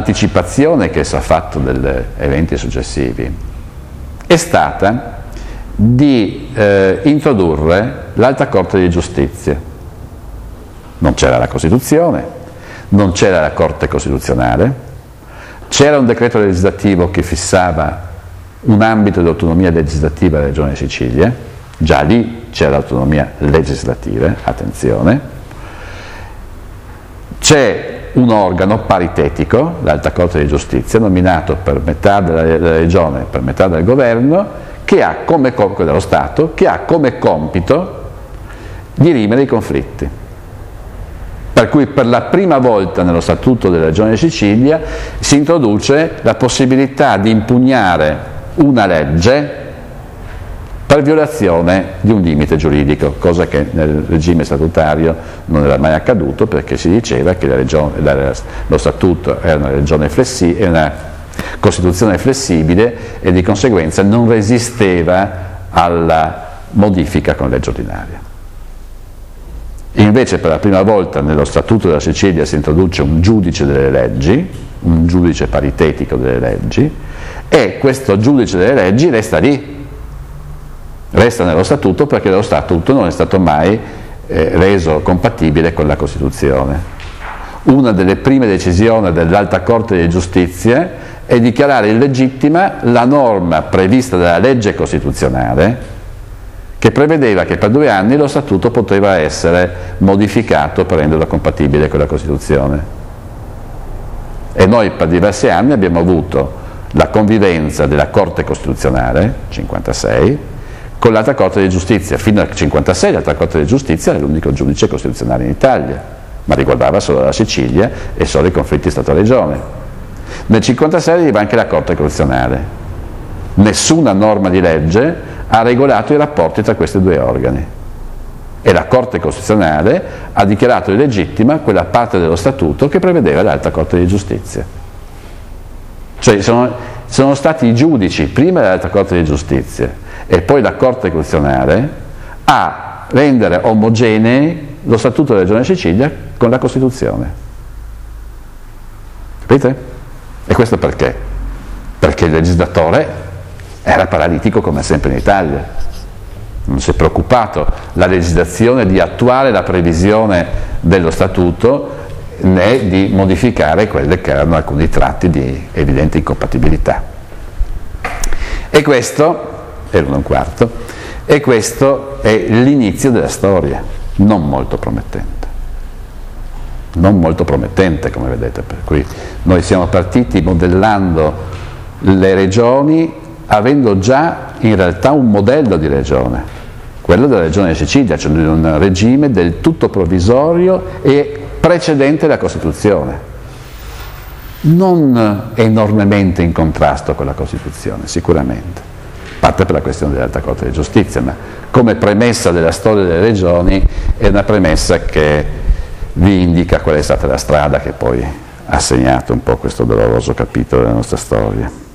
[SPEAKER 1] l'anticipazione che esso ha fatto degli eventi successivi, è stata di introdurre l'Alta Corte di Giustizia. Non c'era la Costituzione, non c'era la Corte Costituzionale, c'era un decreto legislativo che fissava un ambito di autonomia legislativa della Regione Sicilia, già lì c'era l'autonomia legislativa, attenzione, c'è un organo paritetico, l'Alta Corte di Giustizia, nominato per metà della Regione, per metà del Governo, che ha come dello Stato, che ha come compito dirimere i conflitti. Per cui per la prima volta nello Statuto della Regione Sicilia si introduce la possibilità di impugnare una legge per violazione di un limite giuridico, cosa che nel regime statutario non era mai accaduto, perché si diceva che lo Statuto era una Costituzione flessibile e di conseguenza non resisteva alla modifica con legge ordinaria. Invece per la prima volta nello Statuto della Sicilia si introduce un giudice delle leggi, un giudice paritetico delle leggi, e questo giudice delle leggi resta lì, resta nello Statuto, perché lo Statuto non è stato mai reso compatibile con la Costituzione. Una delle prime decisioni dell'Alta Corte di Giustizia è dichiarare illegittima la norma prevista dalla legge costituzionale che prevedeva che per 2 anni lo Statuto poteva essere modificato per renderlo compatibile con la Costituzione. E noi per diversi anni abbiamo avuto la convivenza della Corte Costituzionale, 56, con l'Alta Corte di Giustizia. Fino al 56 l'Alta Corte di Giustizia era l'unico giudice costituzionale in Italia, ma riguardava solo la Sicilia e solo i conflitti Stato-Regione. Nel 56 arriva anche la Corte Costituzionale. Nessuna norma di legge ha regolato i rapporti tra questi 2 organi. E la Corte Costituzionale ha dichiarato illegittima quella parte dello Statuto che prevedeva l'Alta Corte di Giustizia. Cioè sono stati i giudici, prima dell'Alta Corte di Giustizia e poi la Corte Costituzionale, a rendere omogenei lo Statuto della Regione Sicilia con la Costituzione. Capite? E questo perché? Perché il legislatore era paralitico come sempre in Italia. Non si è preoccupato la legislazione di attuare la previsione dello Statuto né di modificare quelle che erano alcuni tratti di evidente incompatibilità. E questo, era 1:15, e questo è l'inizio della storia, non molto promettente. Non molto promettente, come vedete, per cui noi siamo partiti modellando le regioni avendo già in realtà un modello di regione, quello della Regione Sicilia, cioè di un regime del tutto provvisorio e precedente alla Costituzione, non enormemente in contrasto con la Costituzione, sicuramente, a parte per la questione dell'Alta Corte di Giustizia, ma come premessa della storia delle regioni è una premessa che vi indica qual è stata la strada che poi ha segnato un po' questo doloroso capitolo della nostra storia.